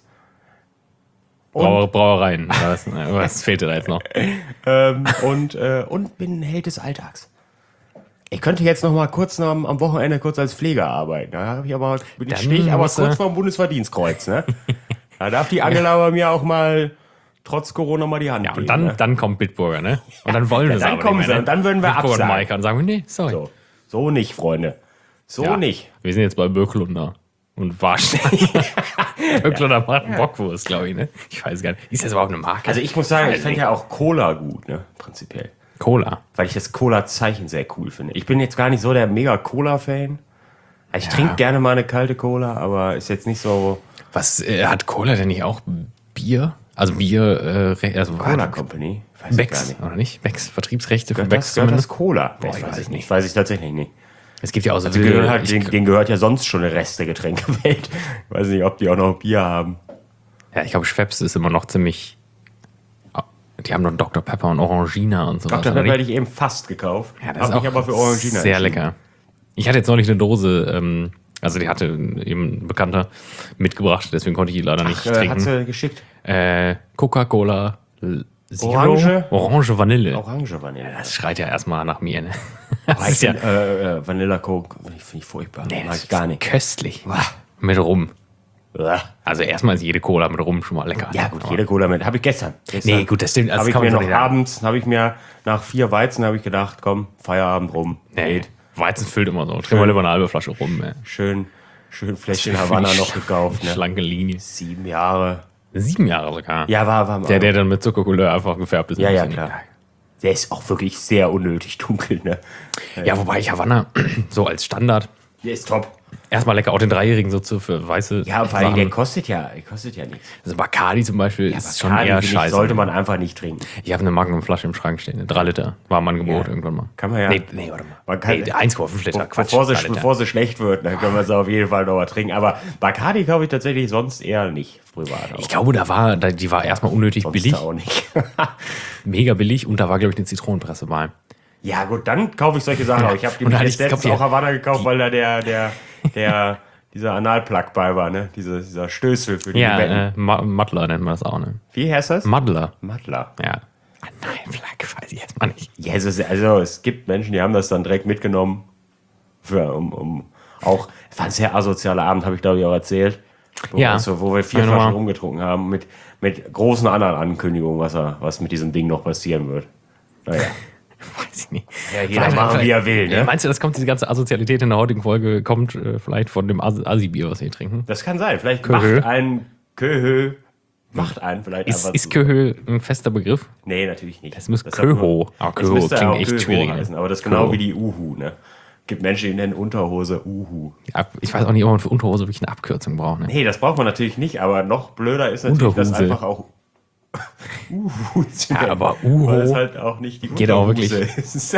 Brauer, Brauereien. Was, was fehlte da jetzt noch?
ähm, und, äh, und bin ein Held des Alltags. Ich könnte jetzt noch mal kurz noch am Wochenende kurz als Pfleger arbeiten. Da habe ich aber, stehe ich aber kurz vor dem Bundesverdienstkreuz. Ne? Da darf die Angela bei mir auch mal trotz Corona mal die Hand
ja, und
geben.
dann,
Ne?
dann kommt Bitburger, ne? Und dann wollen wir
ja,
es
dann
aber
kommen
nicht mehr,
sie
ne?
und dann würden wir
Bitburger
absagen.
Und Maika und sagen, nee, sorry.
So, so nicht, Freunde. So
ja,
nicht.
Wir sind jetzt bei Böcklunder und Warstein. Böcklunder macht einen Bockwurst, glaube ich, ne? Ich weiß gar nicht. Ist das überhaupt eine Marke?
Also ich muss sagen, ich fände ja auch Cola gut, ne? Prinzipiell.
Cola?
Weil ich das Cola-Zeichen sehr cool finde. Ich bin jetzt gar nicht so der mega Cola-Fan. Also ich
ja.
trinke gerne mal eine kalte Cola, aber ist jetzt nicht so...
Was, äh, hat Cola denn nicht auch Bier? Also Bier, äh, also
Cola Company?
Weiß Becks, ich gar nicht. Oder nicht? Becks, Vertriebsrechte für Becks.
Gehört das Cola?
Boah,
das
ich
weiß
weiß
ich
nicht.
nicht. Weiß ich tatsächlich nicht.
Es gibt ja auch so
also
wilde,
halt, denen, denen gehört ja sonst schon eine Reste-Getränkewelt. Ich weiß nicht, ob die auch noch Bier haben.
Ja, ich glaube, Schweppes ist immer noch ziemlich... Die haben noch Doktor Pepper und Orangina und so.
Doktor Pepper hätte ich eben fast gekauft.
Ja, das
Hab
ist auch
aber für Orangina
sehr lecker. Ich hatte jetzt neulich eine Dose, ähm, also die hatte eben ein Bekannter mitgebracht, deswegen konnte ich die leider
Ach,
nicht
äh,
trinken.
Hat sie geschickt?
Äh, Coca-Cola Zero,
Orange?
Orange Vanille.
Orange Vanille.
Ja, das schreit ja erstmal nach mir. Ne?
Das
Das ist ja
äh, äh, Vanilla Coke finde ich furchtbar.
nee,
mag ich gar nicht.
Köstlich.
Uah.
Mit Rum.
Uah.
Also erstmal ist jede Cola mit Rum schon mal lecker.
Ja gut, jede Cola mit. Habe ich gestern. gestern
Nee, gut, das stimmt. Also
habe ich
kann
mir
man so
noch
nicht sagen.
abends, habe ich mir nach vier Weizen habe ich gedacht, komm, Feierabend rum.
Nee, Weizen füllt immer so. Trinken wir lieber eine halbe Flasche Rum. Ey.
Schön, schön Fläschchen Havanna noch gekauft. Ne?
Schlanke Linie.
Sieben Jahre.
Sieben Jahre sogar.
Ja, war, war
Der, der dann mit Zuckercouleur einfach gefärbt ist.
Ja, ja, klar. Der ist auch wirklich sehr unnötig dunkel, ne?
Ja, wobei ich Havanna so als Standard
Der ist top.
Erstmal lecker, auch den Dreijährigen so zu für weiße
Ja, vor allem,
Sachen.
der kostet ja, der kostet ja nichts.
Also Bacardi zum Beispiel
Ja,
ist
Bacardi,
schon eher
finde ich,
scheiße.
sollte man einfach nicht trinken.
Ich habe eine Magnum-Flasche im Schrank stehen, eine drei Liter. War im Angebot
Ja.
irgendwann mal.
Kann man ja.
Nee, nee warte mal.
Man kann-
nee, eins Komma fünf Liter,
Be-
Quatsch.
Bevor sie,
drei Liter.
bevor sie schlecht wird, dann können wir sie auf jeden Fall noch mal trinken. Aber Bacardi kaufe ich tatsächlich sonst eher nicht privat. Auch.
Ich glaube, da war, da, die war erstmal unnötig
sonst
billig.
auch nicht.
Mega billig und da war, glaube ich, eine Zitronenpresse bei.
Ja gut, dann kaufe ich solche Sachen auch. Ich habe die
Und
mir
dann
jetzt
ich glaub,
letztens
die-
auch Havanna gekauft, weil da der, der, der, dieser Analplug bei war, ne? Diese, dieser Stößel für die
Ja,
Betten.
äh, Ma- Muddler nennt man das auch, ne?
Wie heißt das?
Muddler.
Madler.
Ja. Ah, nein, Flak, weiß ich jetzt mal nicht.
Ja, also, also es gibt Menschen, die haben das dann direkt mitgenommen. Für, um, um auch, es war ein sehr asozialer Abend, habe ich glaube ich auch erzählt. Wo,
Ja.
wir, so, wo wir vier
Ja,
Flaschen
nochmal.
rumgetrunken haben, mit, mit großen anderen Ankündigungen, was, er, was mit diesem Ding noch passieren wird. Naja.
Weiß ich nicht.
Ja, jeder machen, wie er will, ne?
Ja, meinst du, das kommt, diese ganze Asozialität in der heutigen Folge, kommt äh, vielleicht von dem As- Assi-Bier, was wir hier trinken?
Das kann sein. Vielleicht
Köhö.
macht ein Köhö, macht einen vielleicht
Ist,
einfach
ist
so.
Köhö ein fester Begriff?
Nee, natürlich nicht.
Das muss
hat
Köho.
nur-
Aber
das
Köho
müsste
klingt
auch
echt
Köho
schwierig, ne?
heißen, aber das ist genau
Köho.
wie die Uhu, ne? Gibt Menschen, die nennen Unterhose Uhu.
Ja, ich weiß auch nicht, ob man für Unterhose wirklich eine Abkürzung braucht. Ne?
Nee, das braucht man natürlich nicht, aber noch blöder ist natürlich, das
Unterhose.
einfach auch Uhu zu
Ja,
nennen,
aber Uhu
weil es halt auch nicht die
geht auch
Unterhose
wirklich.
ist.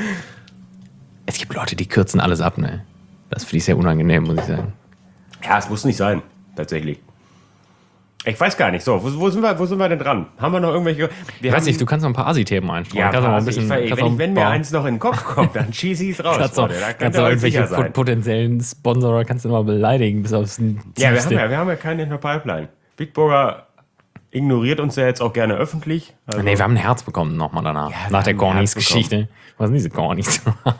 Es gibt Leute, die kürzen alles ab, ne? Das finde ich sehr unangenehm, muss ich sagen.
Ja, es muss nicht sein, tatsächlich. Ich weiß gar nicht. So, wo, wo, sind, wir, wo sind wir denn dran? Haben wir noch irgendwelche... Wir
Ich weiß nicht, du kannst noch ein paar Assi-Themen einstreuen.
Ja,
kannst noch mal
also ich,
kannst
wenn,
noch
ich, wenn mir
paar-
eins noch in den Kopf kommt, dann schieße ich es raus.
kannst noch,
Freunde. Da könnt
kannst
ihr
noch
euch
irgendwelche
sicher sein.
pot- potenziellen Sponsorer kannst du noch mal beleidigen, bis aufs
Ja, wir
Tiefste.
haben ja, wir haben ja keinen in der Pipeline. Bitburger ignoriert uns ja jetzt auch gerne öffentlich. Also,
Nee, wir haben ein Herz bekommen nochmal danach.
Ja, wir
nach der
haben ein Herz
Cornys-Geschichte. Was sind diese Cornys?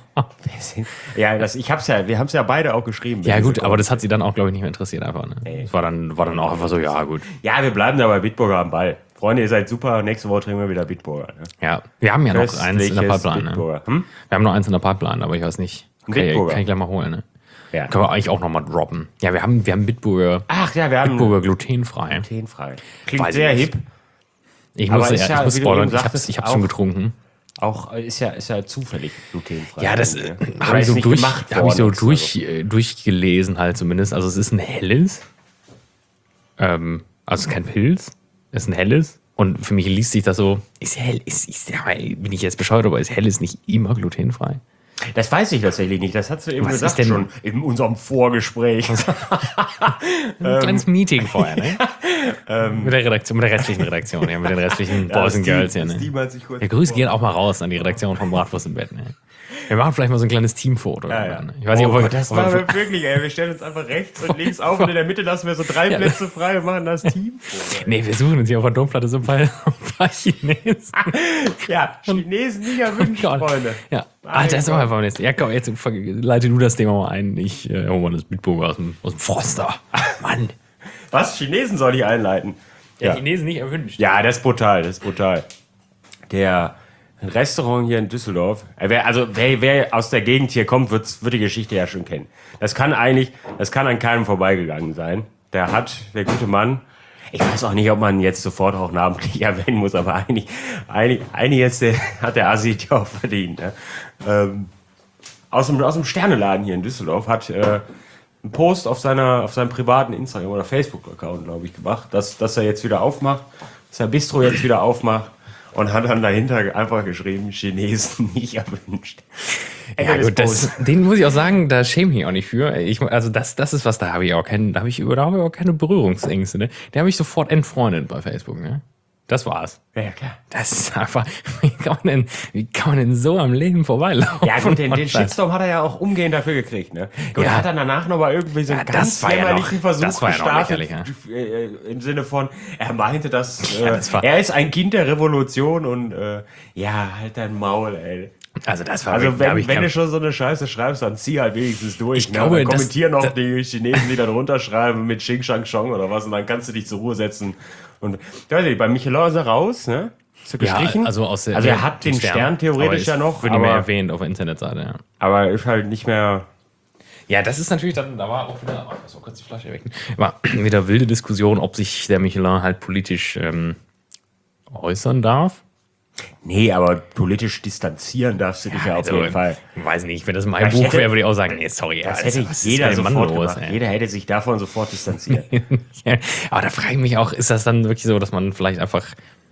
ja, das, ich hab's ja, wir haben es ja beide auch geschrieben.
ja, gut,
Diese
aber das hat sie dann auch, glaube ich, nicht mehr interessiert einfach. Ne?
Nee.
Das war dann, war dann auch einfach so, ja, gut.
Ja, wir bleiben da bei Bitburger am Ball. Freunde, ihr seid super. Nächste Woche trinken wir wieder Bitburger. Ne?
Ja, wir haben ja noch eins in der
Köstliches
Pipeline. Ne?
Bitburger. Hm?
Wir haben noch eins in der Pipeline, aber ich weiß nicht. Okay,
Bitburger.
kann ich gleich mal holen. Ne?
Ja.
Können wir eigentlich auch noch mal droppen. Ja, wir haben, wir haben Bitburger,
Ach ja, wir haben
Bitburger glutenfrei.
glutenfrei. Klingt
Weiß ich
sehr
nicht.
hip.
Ich
Aber
muss,
ist
ja,
ja,
ich muss
wie du
spoilern,
eben
ich
sagtest,
hab's, ich hab's schon
auch-
getrunken.
Auch äh, ist ja, ist ja zufällig glutenfrei.
Ja, das
irgendwie,
äh,
ne? Oder
habe ich
ist
so,
nicht
durch,
gemacht
hab ich so
worden extra
durch, äh, durchgelesen halt zumindest. Also es ist ein helles. Ähm, also es ist kein Pilz. Es ist ein helles. Und für mich liest sich das so, ist hell, ist, ist, ja, bin ich jetzt bescheuert, aber ist helles nicht immer glutenfrei?
Das weiß ich tatsächlich nicht. Das hast du eben
Was
gesagt
ist denn-
schon in unserem Vorgespräch.
Ein kleines Meeting vorher, ne? mit der Redaktion, mit der restlichen Redaktion, ja, mit den restlichen Boys and Girls hier, ne?
Steam hat sich kurz
Ja, Grüße gehen auch mal raus an die Redaktion von Bratwurst im Bett, ne? Wir machen vielleicht mal so ein kleines Teamfoto.
Ja,
oder
ja.
ne? Ich weiß nicht,
oh
ob wir,
Gott, das
ob wir-
machen wir wirklich, ey. Wir stellen uns einfach rechts und links auf und in der Mitte lassen wir so drei
Ja.
Plätze frei und machen das Team.
Nee, wir suchen uns hier auf der Domplatte so ein paar, ein paar Chinesen.
Ja, Chinesen nicht erwünscht,
Gott.
Freunde.
Ja,
Mein
ah, das machen wir
Gott.
beim nächsten. Ja, komm, jetzt leite du das Thema mal ein. Ich äh, hol mal das Bitburger aus dem, aus dem Froster. Mann.
Was? Chinesen soll ich einleiten? Ja.
Chinesen nicht erwünscht.
Ja, das ist brutal, das ist brutal. Der ein Restaurant hier in Düsseldorf, äh, wer, also wer, wer aus der Gegend hier kommt, wird's, wird die Geschichte ja schon kennen. Das kann eigentlich, das kann an keinem vorbeigegangen sein. Der hat, der gute Mann, ich weiß auch nicht, ob man jetzt sofort auch namentlich erwähnen muss, aber eigentlich, eigentlich, eigentlich jetzt der, hat der Assi die auch verdient. Ne? Ähm, aus, dem, aus dem Sterneladen hier in Düsseldorf hat äh, einen Post auf, seiner, auf seinem privaten Instagram- oder Facebook-Account, glaube ich, gemacht, dass, dass er jetzt wieder aufmacht, dass er Bistro jetzt wieder aufmacht. Und hat dann dahinter einfach geschrieben, Chinesen nicht erwünscht.
Ja,
Ende des
gut, das,
Posts.
den muss ich auch sagen, da schäme ich mich auch nicht für. Ich, also das, das ist was, da habe ich auch keinen, da habe ich, da habe ich auch keine Berührungsängste. Ne? Der habe ich sofort entfreundet bei Facebook. Ne? Das war's.
Ja, klar.
Das ist einfach, wie kann man denn, wie kann man denn so am Leben vorbeilaufen?
Ja gut, den, den
Und
Shitstorm hat er ja auch umgehend dafür gekriegt. Ne? Gut,
Ja.
er hat dann danach nochmal irgendwie so einen
Ja,
ganz
das war ja
jämmerlichen
noch-
Versuch
das war ja noch
gestartet.
lächerlich,
äh, Im Sinne von, er meinte, dass
Ja,
äh,
das war-
er ist ein Kind der Revolution und äh, ja, halt dein Maul, ey.
Also das war
Also
wirklich- da hab
wenn,
ich
wenn
kein-
du schon so eine Scheiße schreibst, dann zieh halt wenigstens durch.
Ich
ne?
glaube,
dann
das-
kommentier noch
das-
die Chinesen, die dann runterschreiben mit Xing Shang Chong oder was und dann kannst du dich zur Ruhe setzen. Und ich weiß nicht, bei Michelin ist er raus, ne? Ist er
Ja,
gestrichen?
also, aus der,
also er hat den Stern, theoretisch ja noch,
Wird nicht mehr
aber,
erwähnt auf der Internetseite, ja.
aber ist halt nicht mehr.
Ja, das ist natürlich dann, da war auch wieder, oh, ich muss mal kurz die Flasche wecken, war wieder wilde Diskussion, ob sich der Michelin halt politisch ähm, äußern darf.
Nee, aber politisch distanzieren darfst du dich ja, ja auf
also,
jeden Fall.
Ich weiß nicht, wenn das mein Buch wäre, würde ich auch sagen, nee, sorry.
Das
Alter,
hätte
was
jeder
ist bei dem Mann
sofort
los,
gemacht.
ey?
Jeder hätte sich davon sofort distanziert.
Ja, aber da frage ich mich auch, ist das dann wirklich so, dass man vielleicht einfach,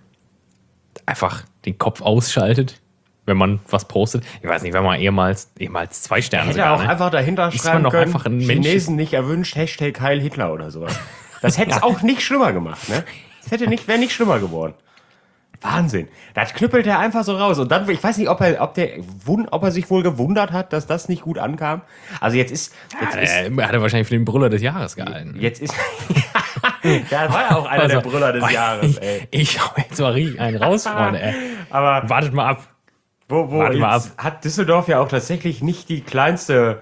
einfach den Kopf ausschaltet, wenn man was postet? Ich weiß nicht, wenn man ehemals, ehemals zwei Sterne
Hätte
sogar,
auch
ne?
einfach dahinter
Ist
schreiben
man doch
können,
einfach ein Mensch.
Chinesen nicht erwünscht, Hashtag Heil Hitler oder sowas. Das hätte es auch nicht schlimmer gemacht, ne? Das hätte nicht, wäre nicht schlimmer geworden. Wahnsinn. Das knüppelt er einfach so raus. Und dann, ich weiß nicht, ob er, ob der, ob er sich wohl gewundert hat, dass das nicht gut ankam. Also jetzt ist, jetzt
Ja,
ist,
der hat er wahrscheinlich für den Brüller des Jahres gehalten.
jetzt ist, da war ja auch einer der
Also,
Brüller des
ich,
Jahres, ey.
Ich hau jetzt mal richtig einen raus, Freunde, ey.
Aber
Wartet mal ab.
wo, wo
Warte mal
jetzt hat Düsseldorf ja auch tatsächlich nicht die kleinste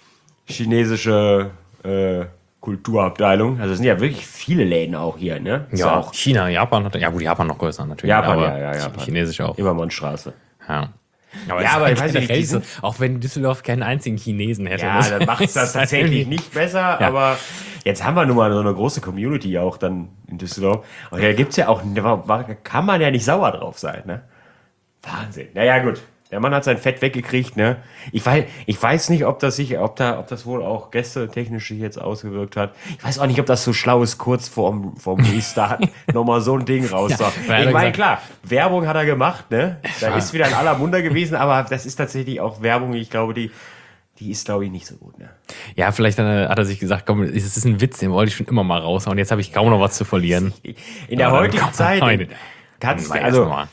chinesische äh, Kulturabteilung. Also es sind ja wirklich viele Läden auch hier, ne? Ist
Ja,
auch
China, Japan hat, ja gut, Japan noch größer natürlich.
Japan,
aber
ja, ja, Japan.
Chinesisch auch.
Immermannstraße.
Ja. Aber,
Ja, aber ich weiß nicht,
generell
die
so,
sind-
auch wenn Düsseldorf keinen einzigen Chinesen hätte.
Ja, dann macht es das
ist halt
tatsächlich
irgendwie-
nicht besser,
Ja.
aber jetzt haben wir nun mal so eine große Community auch dann in Düsseldorf. Und da gibt's ja auch, da kann man ja nicht sauer drauf sein, ne? Wahnsinn. Naja, gut. Der Mann hat sein Fett weggekriegt, ne? Ich weiß, ich weiß nicht, ob das sich, ob da, ob das wohl auch gästetechnisch sich jetzt ausgewirkt hat. Ich weiß auch nicht, ob das so schlau ist, kurz vorm, vorm Restart nochmal so ein Ding raus.
Ja, weil er
ich meine,
gesagt-
klar, Werbung hat er gemacht, ne? Da
Ja.
ist wieder in aller Munde gewesen, aber das ist tatsächlich auch Werbung, ich glaube, die, die ist, glaube ich, nicht so gut, ne?
Ja, vielleicht hat er, hat er sich gesagt, komm, es ist ein Witz, den wollte ich schon immer mal raushauen. Jetzt habe ich kaum noch was zu verlieren.
In der
Aber dann
heutigen
kommt
Zeit
heute-
kannst
Dann
du,
war erst
also,
mal.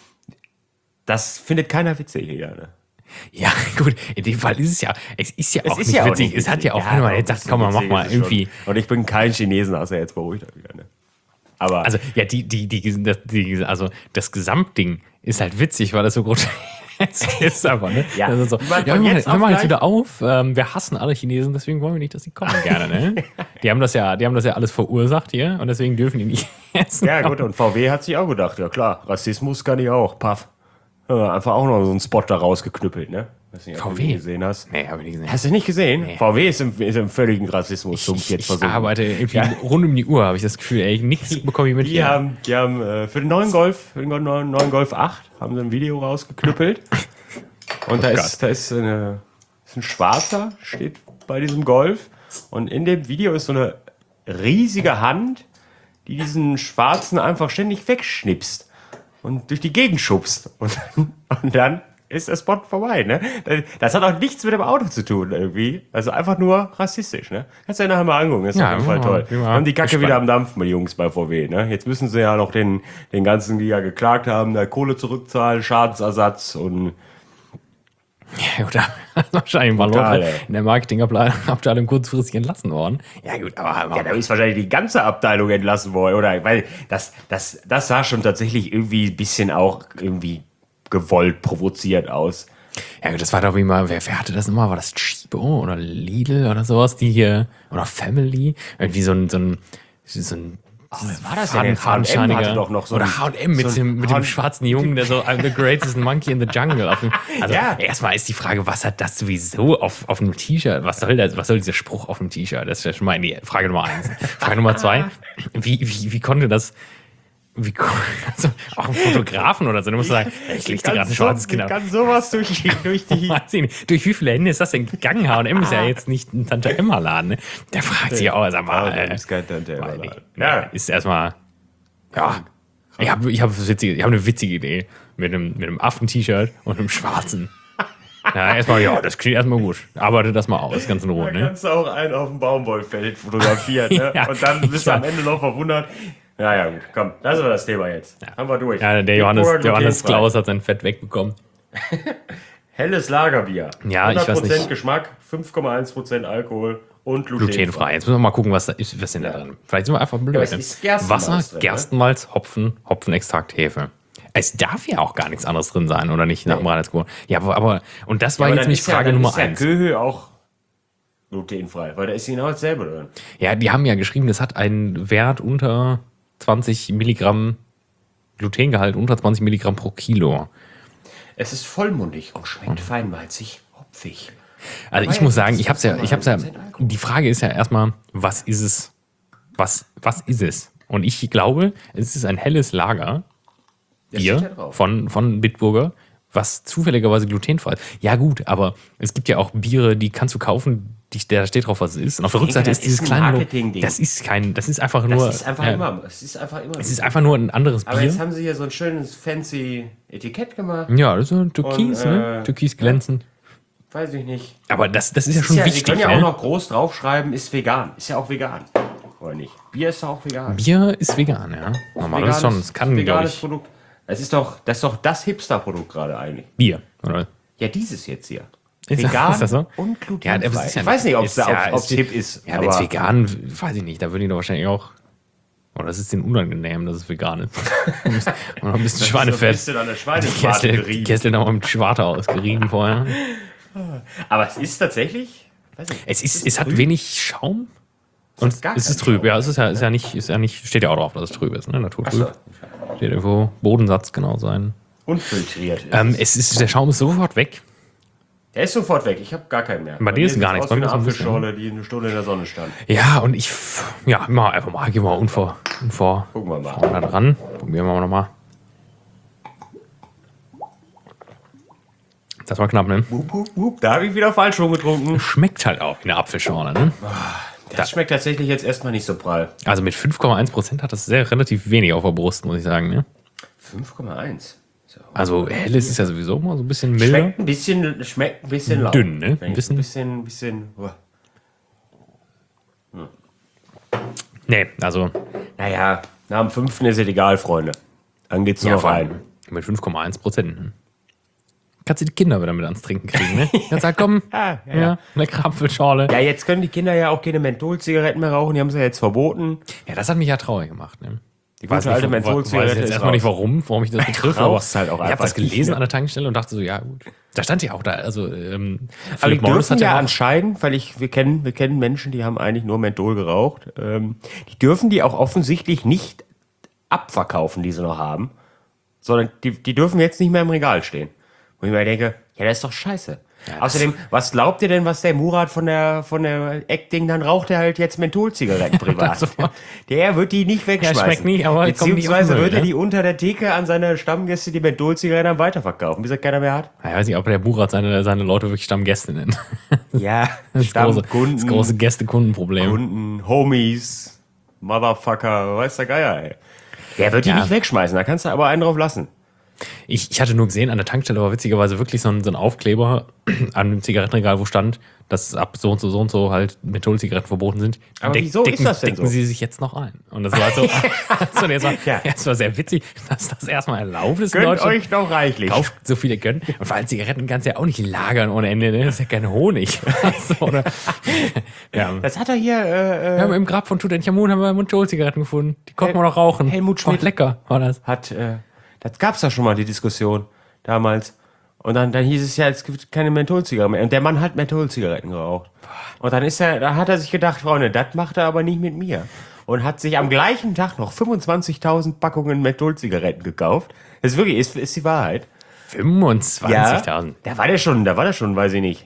das findet keiner witzig hier, ne?
Ja, gut, in dem Fall ist es ja, es ist ja auch nicht
auch
witzig.
nicht
Es hat ja auch,
witzig.
wenn man
aber
jetzt
ein
sagt, komm mal, mach
bisschen
mal
witzig ist es
irgendwie.
schon. Und ich bin kein Chinesen, außer jetzt beruhigt er wieder, ne? Aber,
Also, ja, die, die, die, das, die, also das Gesamtding ist halt witzig, weil das so grotesk ist, aber, ne?
Ja.
Das ist so,
Ich meine,
ja,
von
wir machen,
jetzt
wir
auf
machen jetzt
gleich-
wieder auf. Ähm, wir hassen alle Chinesen, deswegen wollen wir nicht, dass sie kommen gerne, ne? Die haben das ja, die haben das ja alles verursacht hier und deswegen dürfen die nicht essen.
ja, gut, und V W hat sich auch gedacht, ja klar, Rassismus kann ich auch, paff. Ja, einfach auch noch so einen Spot da rausgeknüppelt, ne? Weiß nicht, ob du
V W?
den gesehen hast.
Nee, hab ich nicht gesehen.
Hast du nicht gesehen? V W ist im, ist im völligen Rassismus-Sumpf
Ich,
jetzt
ich
versunken.
arbeite irgendwie rund um die Uhr, habe ich das Gefühl, ey, nichts bekomme ich mit
Die
hier.
haben, die haben äh, für den neuen Golf, für den neuen, neuen Golf acht, haben sie ein Video rausgeknüppelt. Und da,
Oh
ist, da ist, eine, ist ein Schwarzer, steht bei diesem Golf. Und in dem Video ist so eine riesige Hand, die diesen Schwarzen einfach ständig wegschnipst und durch die Gegend schubst. Und, und dann ist der Spot vorbei, ne? Das hat auch nichts mit dem Auto zu tun, irgendwie. Also einfach nur rassistisch, ne? Kannst du dir nachher mal angucken, ist
Ja,
auf jeden Fall
ja,
toll.
ja,
Haben die Kacke
gespannt.
wieder am Dampfen, die Jungs bei V W, ne? Jetzt müssen sie ja noch den, den ganzen, die ja geklagt haben, der Kohle zurückzahlen, Schadensersatz und
Ja, gut, da ist wahrscheinlich mal
Brutal,
Leute
ey.
in der Marketingabteilung kurzfristig entlassen worden. Ja, gut, aber,
ja, da ist wahrscheinlich die ganze Abteilung entlassen worden, oder? Weil das, das, das sah schon tatsächlich irgendwie ein bisschen auch irgendwie gewollt provoziert aus.
ja, gut, das war doch wie mal, wer, wer hatte das immer? War das Chibo oder Lidl oder sowas, die hier, oder Family? Irgendwie so ein, so ein, so ein
Was war das
Faden- Fadenscheiniger.
hatte doch noch so
Oder
ein-
H und M mit,
so ein
dem, mit
H
dem
und-
schwarzen Jungen, der so I'm the greatest monkey in the jungle. Auf dem, also
Ja.
erstmal ist die Frage, was hat das sowieso auf, auf einem T-Shirt? Was soll das, was soll dieser Spruch auf dem T-Shirt? Das ist ja schon mal die Frage Nummer eins. Frage Nummer zwei, wie, wie, wie konnte das, wie kon- also auch ein Fotografen oder so, du musst sagen, ich leg dir gerade ein schwarzes Kind
Ich
auf.
kann sowas durch die, durch die
Weiß ich nicht. Durch wie viele Hände ist das denn gegangen? H und M ist ja jetzt nicht ein Tante-Emma-Laden. Ne? Der fragt sich auch, sag mal,
Ah,
äh,
das ist kein Tante Emma
weiß nicht.
Laden.
Ja, ist erstmal, ja, ich habe ich hab witzige, ich hab eine witzige Idee mit einem, mit einem Affen-T-Shirt und einem schwarzen. Ja, erstmal, ja, das klingt erstmal gut. Arbeite das mal aus, ganz in Ruhe,
Da
ne?
kannst du auch einen auf dem Baumwollfeld fotografieren, ne?
Ja.
Und dann bist du
Ja.
am Ende noch verwundert. Ja, ja, gut, komm, lassen wir das Thema jetzt. Haben wir durch.
Ja, der Johannes,
Bitburger
der Johannes
glutenfrei.
Klaus hat sein Fett wegbekommen.
Helles Lagerbier.
Ja, ich weiß
hundert Prozent
nicht.
Geschmack, fünf Komma eins Prozent Alkohol und glutenfrei.
Glutenfrei. Jetzt müssen wir mal gucken, was da ist, was denn da drin. Vielleicht sind wir einfach blöd.
aber es
ne?
ist Gerstenmalz
Wasser,
drin, ne?
Gerstenmalz, Hopfen, Hopfenextrakt, Hefe. Es darf ja auch gar nichts anderes drin sein, oder nicht? Nach dem Reinheitsgebot. Ja, aber, aber, und das war
Aber
jetzt
dann
nämlich
ist ja-
Frage
dann
Nummer
ist ja
eins.
Köhö auch glutenfrei, weil da ist genau dasselbe drin.
Ja, die haben ja geschrieben, das hat einen Wert unter zwanzig Milligramm Glutengehalt, unter zwanzig Milligramm pro Kilo.
Es ist vollmundig und schmeckt feinmalzig, hopfig.
Also
Aber
ich
ja,
muss sagen,
das
ich hab's ja,
ist
ich hab's ja,
fünfzehn Alkohol.
die Frage ist ja erstmal, was ist es? Was, was ist es? Und ich glaube, es ist ein helles Lager Bier
steht da drauf.
von, von Bitburger, was zufälligerweise glutenfrei ist. Ja gut, aber es gibt ja auch Biere, die kannst du kaufen, die, da steht drauf, was es ist. Und auf der
denke,
Rückseite
das
ist dieses
ist ein
kleine Logo.
Marketing-Ding.
Das ist kein, das ist einfach nur.
Das ist einfach
ja,
immer. Es ist einfach immer.
Es ist einfach nur ein anderes
Aber
Bier.
jetzt haben sie hier so ein schönes fancy Etikett gemacht.
Ja, das ist so Türkis,
Und,
ne?
äh,
Türkis glänzend.
Weiß ich nicht.
Aber das, das ist ja
Ist
schon
ja, sie
wichtig.
können ja
ne?
auch noch groß draufschreiben, ist vegan. Ist ja auch vegan. Oder nicht? Bier ist ja auch vegan.
Bier ist vegan, ja. Normal, das ist schon, das kann, glaube
veganes
ich,
Produkt. Das ist doch das, ist doch das Hipster-Produkt gerade eigentlich.
Bier, oder?
Ja, dieses jetzt hier.
Ist,
Vegan
ist das so?
und
Ja,
glutenfrei.
aber es ist ja
ich weiß nicht, ob
ist
es
ja-
ja,
ist-
hip ist.
Ja, wenn es
aber
vegan, weiß ich nicht, da würden die doch wahrscheinlich auch. Oder das ist denen unangenehm, dass es vegan ist. Und noch ein bisschen
so ein
Schweinefett.
bisschen an der Schweinebraten
Kessel,
gerieben.
Kessel nochmal mit Schwarte ausgerieben vorher.
Aber es ist tatsächlich. Weiß nicht,
Es, ist,
ist
es hat
trüb.
wenig Schaum. Und
gar
es ist
kein
trüb,
Schaum.
ja. Es ist ja, ist ja nicht, ist ja nicht, steht ja auch drauf, dass es trüb ist, ne? Naturtrüb.
Achso.
Steht irgendwo Bodensatz genau sein.
Unfiltriert.
Ähm, es ist, der Schaum ist sofort weg.
Der ist sofort weg. Ich habe gar keinen mehr.
Bei dir ist
mir
gar
sieht's
nichts,
aus
bei
wie
mir
eine
ist ein bisschen.
Apfelschorle, die eine Stunde in der Sonne stand.
Ja, und ich, ja, mal einfach mal, gehen wir mal unvor, unvor,
Gucken wir mal.
vorne dran. Probieren wir mal nochmal. Das war knapp, ne?
Wup, wup, wup. Da habe ich wieder falsch rumgetrunken.
Schmeckt halt auch wie eine Apfelschorle, ne?
Das schmeckt tatsächlich jetzt erstmal nicht so prall.
Also mit fünf Komma eins Prozent hat das sehr relativ wenig auf der Brust, muss ich sagen, ne?
fünf Komma eins. So.
Also helles ist ja sowieso mal so ein bisschen milder.
Schmeckt ein bisschen, schmeckt ein bisschen lau.
Dünn, ne? Ein
Ein
bisschen-
bisschen, bisschen, bisschen.
Nee, also
Naja, nach dem fünften ist es egal, Freunde. Dann geht's nur noch
vor allem
rein.
mit fünf Komma eins Prozent. Ne? Kannst du die Kinder wieder mit ans Trinken kriegen, ne? Kannst sagen, komm,
Ja,
ja,
ja, ja.
leckere Apfelschorle.
Ja, jetzt können die Kinder ja auch keine Mentholzigaretten mehr rauchen. Die haben sie ja jetzt verboten.
Ja, das hat mich ja traurig gemacht, ne? Ich
gute alte
wo-
Mentholzigarette
weiß jetzt
ist
erstmal
raus.
nicht warum, warum ich das betrifft, aber
rauchst halt auch
ich habe
einfach
das
nicht
gelesen
mehr.
an der Tankstelle und dachte so, ja gut. Da stand ja auch da, also ähm,
Aber die
Philip Morris
dürfen
hat
ja
ja auch,
anscheinend, weil ich, wir kennen, wir kennen Menschen, die haben eigentlich nur Menthol geraucht. Ähm, die dürfen die auch offensichtlich nicht abverkaufen, die sie noch haben, sondern die, die dürfen jetzt nicht mehr im Regal stehen. Wo ich mir denke, ja, das ist doch scheiße. Außerdem, was glaubt ihr denn, was der Murat von der, von der Eckding, dann raucht er halt jetzt Mentholzigaretten privat.
so.
Der wird die nicht wegschmeißen.
schmeckt nicht, aber kommt nicht auf den
Beziehungsweise
Müll,
wird er
ne?
die unter der Theke an seine Stammgäste die Mentholzigaretten dann weiterverkaufen, bis er keiner mehr hat.
ich weiß nicht, ob der Murat seine, seine Leute wirklich Stammgäste nennt.
Ja,
Das große,
Stammkunden.
das große Gäste-Kunden-Problem.
Kunden, Homies, Motherfucker, weiß der Geier, ey. Der wird die
Ja.
nicht wegschmeißen, da kannst du aber einen drauf lassen.
Ich, ich hatte nur gesehen, an der Tankstelle war witzigerweise wirklich so ein, so ein Aufkleber an dem Zigarettenregal, wo stand, dass ab so und so, so und so halt Mentholzigaretten verboten sind.
Aber wieso ist das denn
decken
so?
sie sich jetzt noch ein. Und das war so, so das war,
Ja.
ja. das war sehr witzig, dass das erstmal erlaubt ist in
Gönnt
Deutschland.
euch doch reichlich.
Kauft so viele könnt. Und vor allem Zigaretten kannst du ja auch nicht lagern ohne Ende. Ne? Das ist ja kein Honig. so, oder? Ja.
Das hat er hier, äh,
Wir haben im Grab von Tutanchamun haben wir Mentholzigaretten gefunden. Die konnten wir noch rauchen.
Helmut Schmidt.
Oh, lecker war das.
hat, äh, das gab's da schon mal, die Diskussion damals. Und dann, dann hieß es ja, es gibt keine Mentholzigaretten mehr. Und der Mann hat Mentholzigaretten geraucht. Und dann ist er, da hat er sich gedacht, Freunde, das macht er aber nicht mit mir. Und hat sich am gleichen Tag noch fünfundzwanzigtausend Packungen Mentholzigaretten gekauft. Das ist wirklich, ist, ist die Wahrheit.
fünfundzwanzigtausend.
Da war der schon, da war der schon, weiß ich nicht.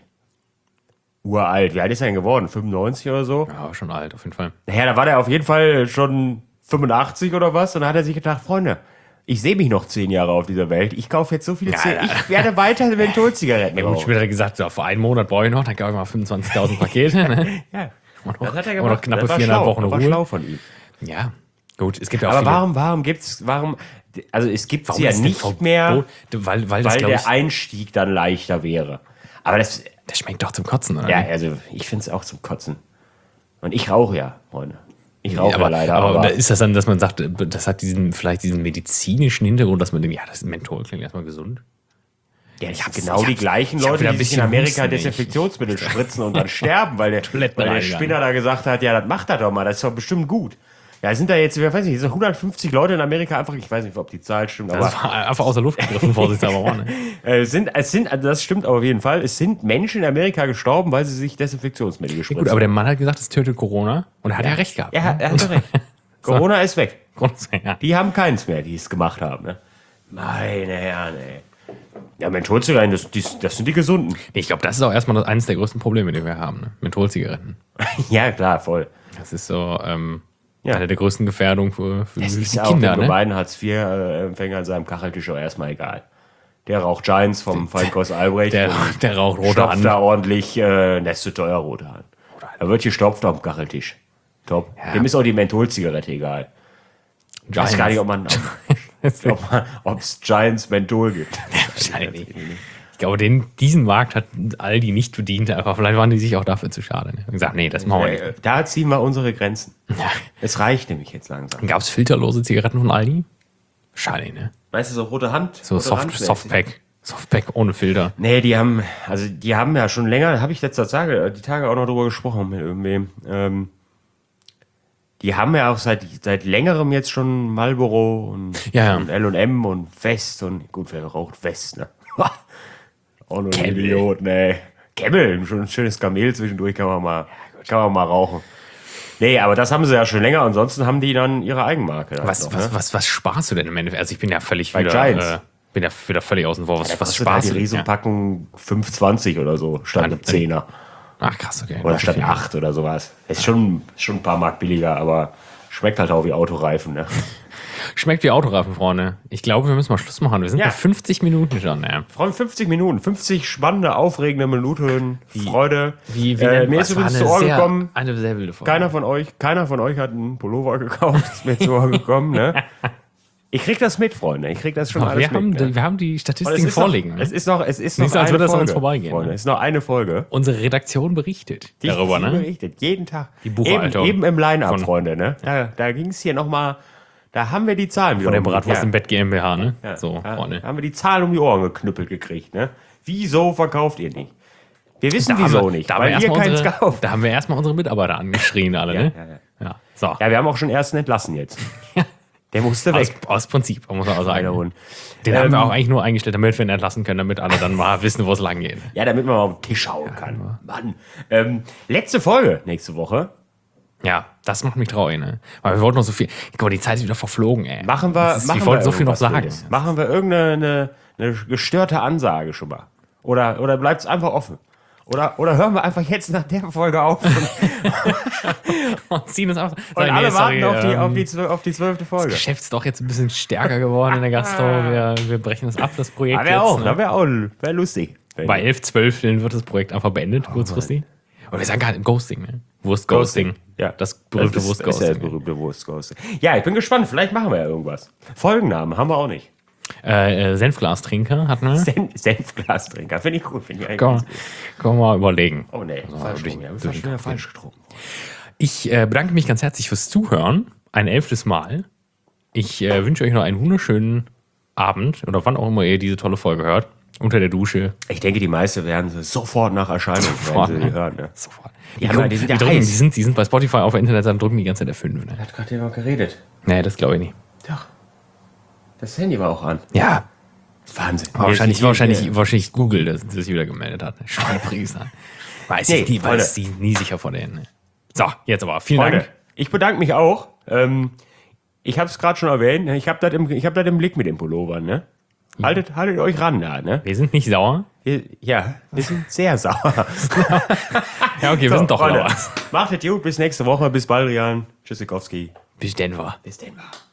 Uralt. Wie alt ist er denn geworden? fünfundneunzig oder so?
Ja, schon alt, auf jeden Fall.
Naja, da war der auf jeden Fall schon fünfundachtzig oder was. Und da hat er sich gedacht, Freunde, ich sehe mich noch zehn Jahre auf dieser Welt. Ich kaufe jetzt so viele
Ja,
Zähne.
ja.
Ich werde weiter Mentholzigaretten
Ja, gut,
rauchen.
später hat er gesagt, so, vor einem Monat brauche ich noch, dann kaufe ich mal fünfundzwanzigtausend Pakete. Ne?
Ja,
Und
das hat er
und
gemacht.
noch knappe
Das war
viereinhalb
schlau.
Wochen
Das war
Ruhe.
schlau von ihm.
Ja, gut, es gibt ja auch
Aber
viele.
warum, warum gibt's, warum, also es gibt
warum
sie ja
ist denn
nicht
Verbot?
mehr,
Weil, weil das,
weil
glaube
der
ich,
Einstieg dann leichter wäre. Aber das,
das schmeckt doch zum Kotzen, oder?
ja, also ich finde es auch zum Kotzen. Und ich rauche ja, Freunde. Ich rauche
aber,
ja leider.
aber,
Aber,
ist das dann, dass man sagt, das hat diesen, vielleicht diesen medizinischen Hintergrund, dass man denkt, ja, das ist Menthol, klingt erstmal gesund.
ja, ich habe
hab's-
genau
ich
die
hab's-
gleichen
ich hab
Leute,
wieder
die
ein
sich in
bisschen
Amerika
Husten,
Desinfektionsmittel spritzen und dann sterben, weil der, weil der
Toilettenreiniger.
Spinner da gesagt hat, ja, das macht er doch mal, das ist doch bestimmt gut. Ja, sind da jetzt, ich weiß nicht, so hundertfünfzig Leute in Amerika einfach, ich weiß nicht, ob die Zahl stimmt, aber
Das war einfach aus der Luft gegriffen, vorsichtshalber. auch, Ne?
äh, sind, es sind, also das stimmt auf jeden Fall, es sind Menschen in Amerika gestorben, weil sie sich Desinfektionsmittel gespritzen.
Gut, aber der Mann hat gesagt, es tötet Corona und er hat ja, recht gehabt.
er, hat- er hat recht. Corona ist weg.
Ja.
Die haben keins mehr, die es gemacht haben. Ne? Meine Herren, ey. Ja, Mentholzigaretten, das, das, das sind die Gesunden.
Ich glaube, das ist auch erstmal das, eines der größten Probleme, die wir haben. Ne? Mentholzigaretten.
Ja, klar, voll.
Das ist so, ähm,
Ja.
Eine der größten Gefährdungen für, für
Das
die
ist ja
Kinder,
auch dem
ne?
gemeinen Hartz-vier-Empfänger an seinem Kacheltisch auch erstmal egal. Der raucht Giants vom Feinkos Albrecht
Der,
und
der raucht rote
stopft
Hand.
da ordentlich, äh, das ist zu teuer, rote Hand. Da wird gestopft auf dem Kacheltisch. Top.
Ja.
Dem ist auch die Mentholzigarette egal. Ich weiß gar nicht, ob man, ob man, ob es Giants Menthol gibt.
Wahrscheinlich. Ich glaube, den, diesen Markt hat Aldi nicht bedient, aber vielleicht waren die sich auch dafür zu schade. Ne? Und gesagt, nee, das machen wir nicht.
Äh, Da ziehen wir unsere Grenzen.
Ja.
Es reicht nämlich jetzt langsam.
Gab es filterlose Zigaretten von Aldi? Wahrscheinlich, ne?
Weißt du, so rote Hand?
So
rote
Soft,
Hand-
Softpack. Softpack ohne Filter.
Nee, die haben, also die haben ja schon länger, habe ich letzter Tage, die Tage auch noch drüber gesprochen mit irgendwem. Ähm, die haben ja auch seit, seit längerem jetzt schon Marlboro und,
Ja, ja.
und L und M und West und gut, wer raucht West, ne? Auch nur ein
Camel.
Idiot, ne? Camel, schon ein schönes Kamel zwischendurch kann man mal, kann man mal rauchen. Nee, aber das haben sie ja schon länger. Ansonsten haben die dann ihre Eigenmarke. halt
Was,
noch,
was,
ne?
was, was sparst du denn im Endeffekt? Also ich bin ja völlig
Bei
wieder,
Giants.
äh, bin ja wieder völlig außen vor. Was,
Da
was
kostet halt
sparst
die
du denn? Ja.
Riesenpackung fünf zwanzig oder so, statt
Dann-
einem Zehner.
Ach krass, okay.
Oder statt acht oder sowas. Ist schon, schon ein paar Mark billiger, aber schmeckt halt auch wie Autoreifen. Ne?
Schmeckt wie Autoreifen, Freunde. Ich glaube, wir müssen mal Schluss machen. Wir sind
Ja.
bei fünfzig Minuten schon. Ja.
Freunde, fünfzig Minuten, fünfzig spannende, aufregende Minuten, Freude.
Wie, wie
äh,
nennt-
mir
was
ist
war
übrigens
eine
zu Ohr
sehr,
gekommen,
eine sehr wilde Folge.
keiner von euch, keiner von euch hat einen Pullover gekauft, ist mir zu Ohr gekommen. Ne? Ich krieg das mit, Freunde. Ich krieg das schon
Aber
alles
wir, haben,
mit. Ne?
die- wir haben die
Und
Statistiken
es ist
vorliegen.
Noch,
ne?
es ist noch, es ist noch
Nicht so, als
eine
würde das an
Folge,
uns vorbeigehen,
Freunde.
ne?
Es ist noch eine Folge.
Unsere Redaktion berichtet
Die
darüber,
die
ne?
berichtet, jeden Tag.
Die Buchhaltung.
Eben, eben im Line-Up,
Von-
Freunde. Ne? Da, da ging es hier nochmal, da haben wir die Zahlen
Von der
wieder um-
Bratwurst
ja.
im Bett GmbH, ne?
Ja,
So,
da
Freunde.
haben wir die Zahlen um die Ohren geknüppelt gekriegt. Ne? Wieso verkauft ihr nicht? Wir wissen
Da haben
wieso
wir-
nicht,
da haben wir
weil ihr
erstmal
keins
unsere,
kauft.
Da haben wir erstmal unsere Mitarbeiter angeschrien, alle, ne?
ja, ja.
Ja, so.
Ja, wir haben auch schon ersten entlassen jetzt. Der musste
Aus,
weg.
aus Prinzip, muss man auch
Kleiner
sagen.
Hund.
Den
Ähm,
haben wir auch eigentlich nur eingestellt, damit wir ihn entlassen können, damit alle dann mal wissen, wo es lang geht.
Ja, damit man mal auf den Tisch hauen kann. Mann. Ähm, letzte Folge nächste Woche.
Ja, das macht mich traurig, ne? Weil wir wollten noch so viel. Guck mal, die Zeit ist wieder verflogen, ey.
Machen wir,
Das ist,
machen
wir wollten
wir
so viel noch
irgendwas
sagen.
Wildes. Machen wir irgendeine eine, eine gestörte Ansage schon mal. Oder, oder bleibt es einfach offen? Oder, oder hören wir einfach jetzt nach der Folge auf und,
Und ziehen uns einfach.
und
Sagen,
alle
nee, sorry,
warten auf, die,
ähm,
auf, die, zwölf- auf die zwölfte Folge.
Das Geschäft ist doch jetzt ein bisschen stärker geworden in der Gastro. Wir, wir brechen das ab, das Projekt.
Da wäre
jetzt,
auch,
ne?
da wäre auch wär lustig.
Bei elf, zwölf wird das Projekt einfach beendet, kurzfristig. Und wir sagen gar nicht Ghosting, ne? Wurst-Ghosting.
Ja,
Das berühmte
das ist, ist ja das
Wurst-Ghosting.
berühmte Wurst-Ghosting. Ja, ich bin gespannt. Vielleicht machen wir ja irgendwas. Folgennamen haben wir auch nicht.
Äh, äh, Senfglastrinker hatten wir.
Sen Senfglastrinker. Finde ich gut. Finde ich eigentlich
Können
gut.
wir, können wir mal überlegen.
Oh nee, falsch
durch-
getrunken. Ja,
durch-
ich bin ja falsch getrunken.
Ich äh, bedanke mich ganz herzlich fürs Zuhören. Ein elftes Mal. Ich äh, wünsche euch noch einen wunderschönen Abend oder wann auch immer ihr diese tolle Folge hört. Unter der Dusche.
Ich denke, die meisten werden sie sofort nach Erscheinung
Sofort,
werden sie die
ne?
hören. Ne?
Sofort.
Die haben ja- die sind ja
drücken,
heiß.
die, sind, die sind bei Spotify auf der Internetseite drücken die ganze Zeit der fünf. Ne?
Hat gerade jemand geredet.
Nee, das glaube ich nicht.
Doch. Das Handy war auch an.
Ja,
Wahnsinn.
wahrscheinlich,
Hier-
wahrscheinlich,
hier-
wahrscheinlich Google, das sich wieder gemeldet hat. Ne? Schweinepriester. Weiß
Nee,
ich nie,
Freunde.
weiß die nie sicher vor denen. Ne? So, jetzt aber. Vielen
Freunde,
Dank.
ich bedanke mich auch. Ähm, ich habe es gerade schon erwähnt. Ich habe das im, ich hab das im Blick mit den Pullovern. Ne? Haltet, haltet euch ran da. Ne?
Wir sind nicht sauer.
Wir, ja, wir sind sehr sauer.
Ja, okay, wir sind doch
Freunde,
sauer.
macht es gut. Bis nächste Woche. Bis bald, Rian. Tschüssikowski.
Bis Denver.
Bis Denver.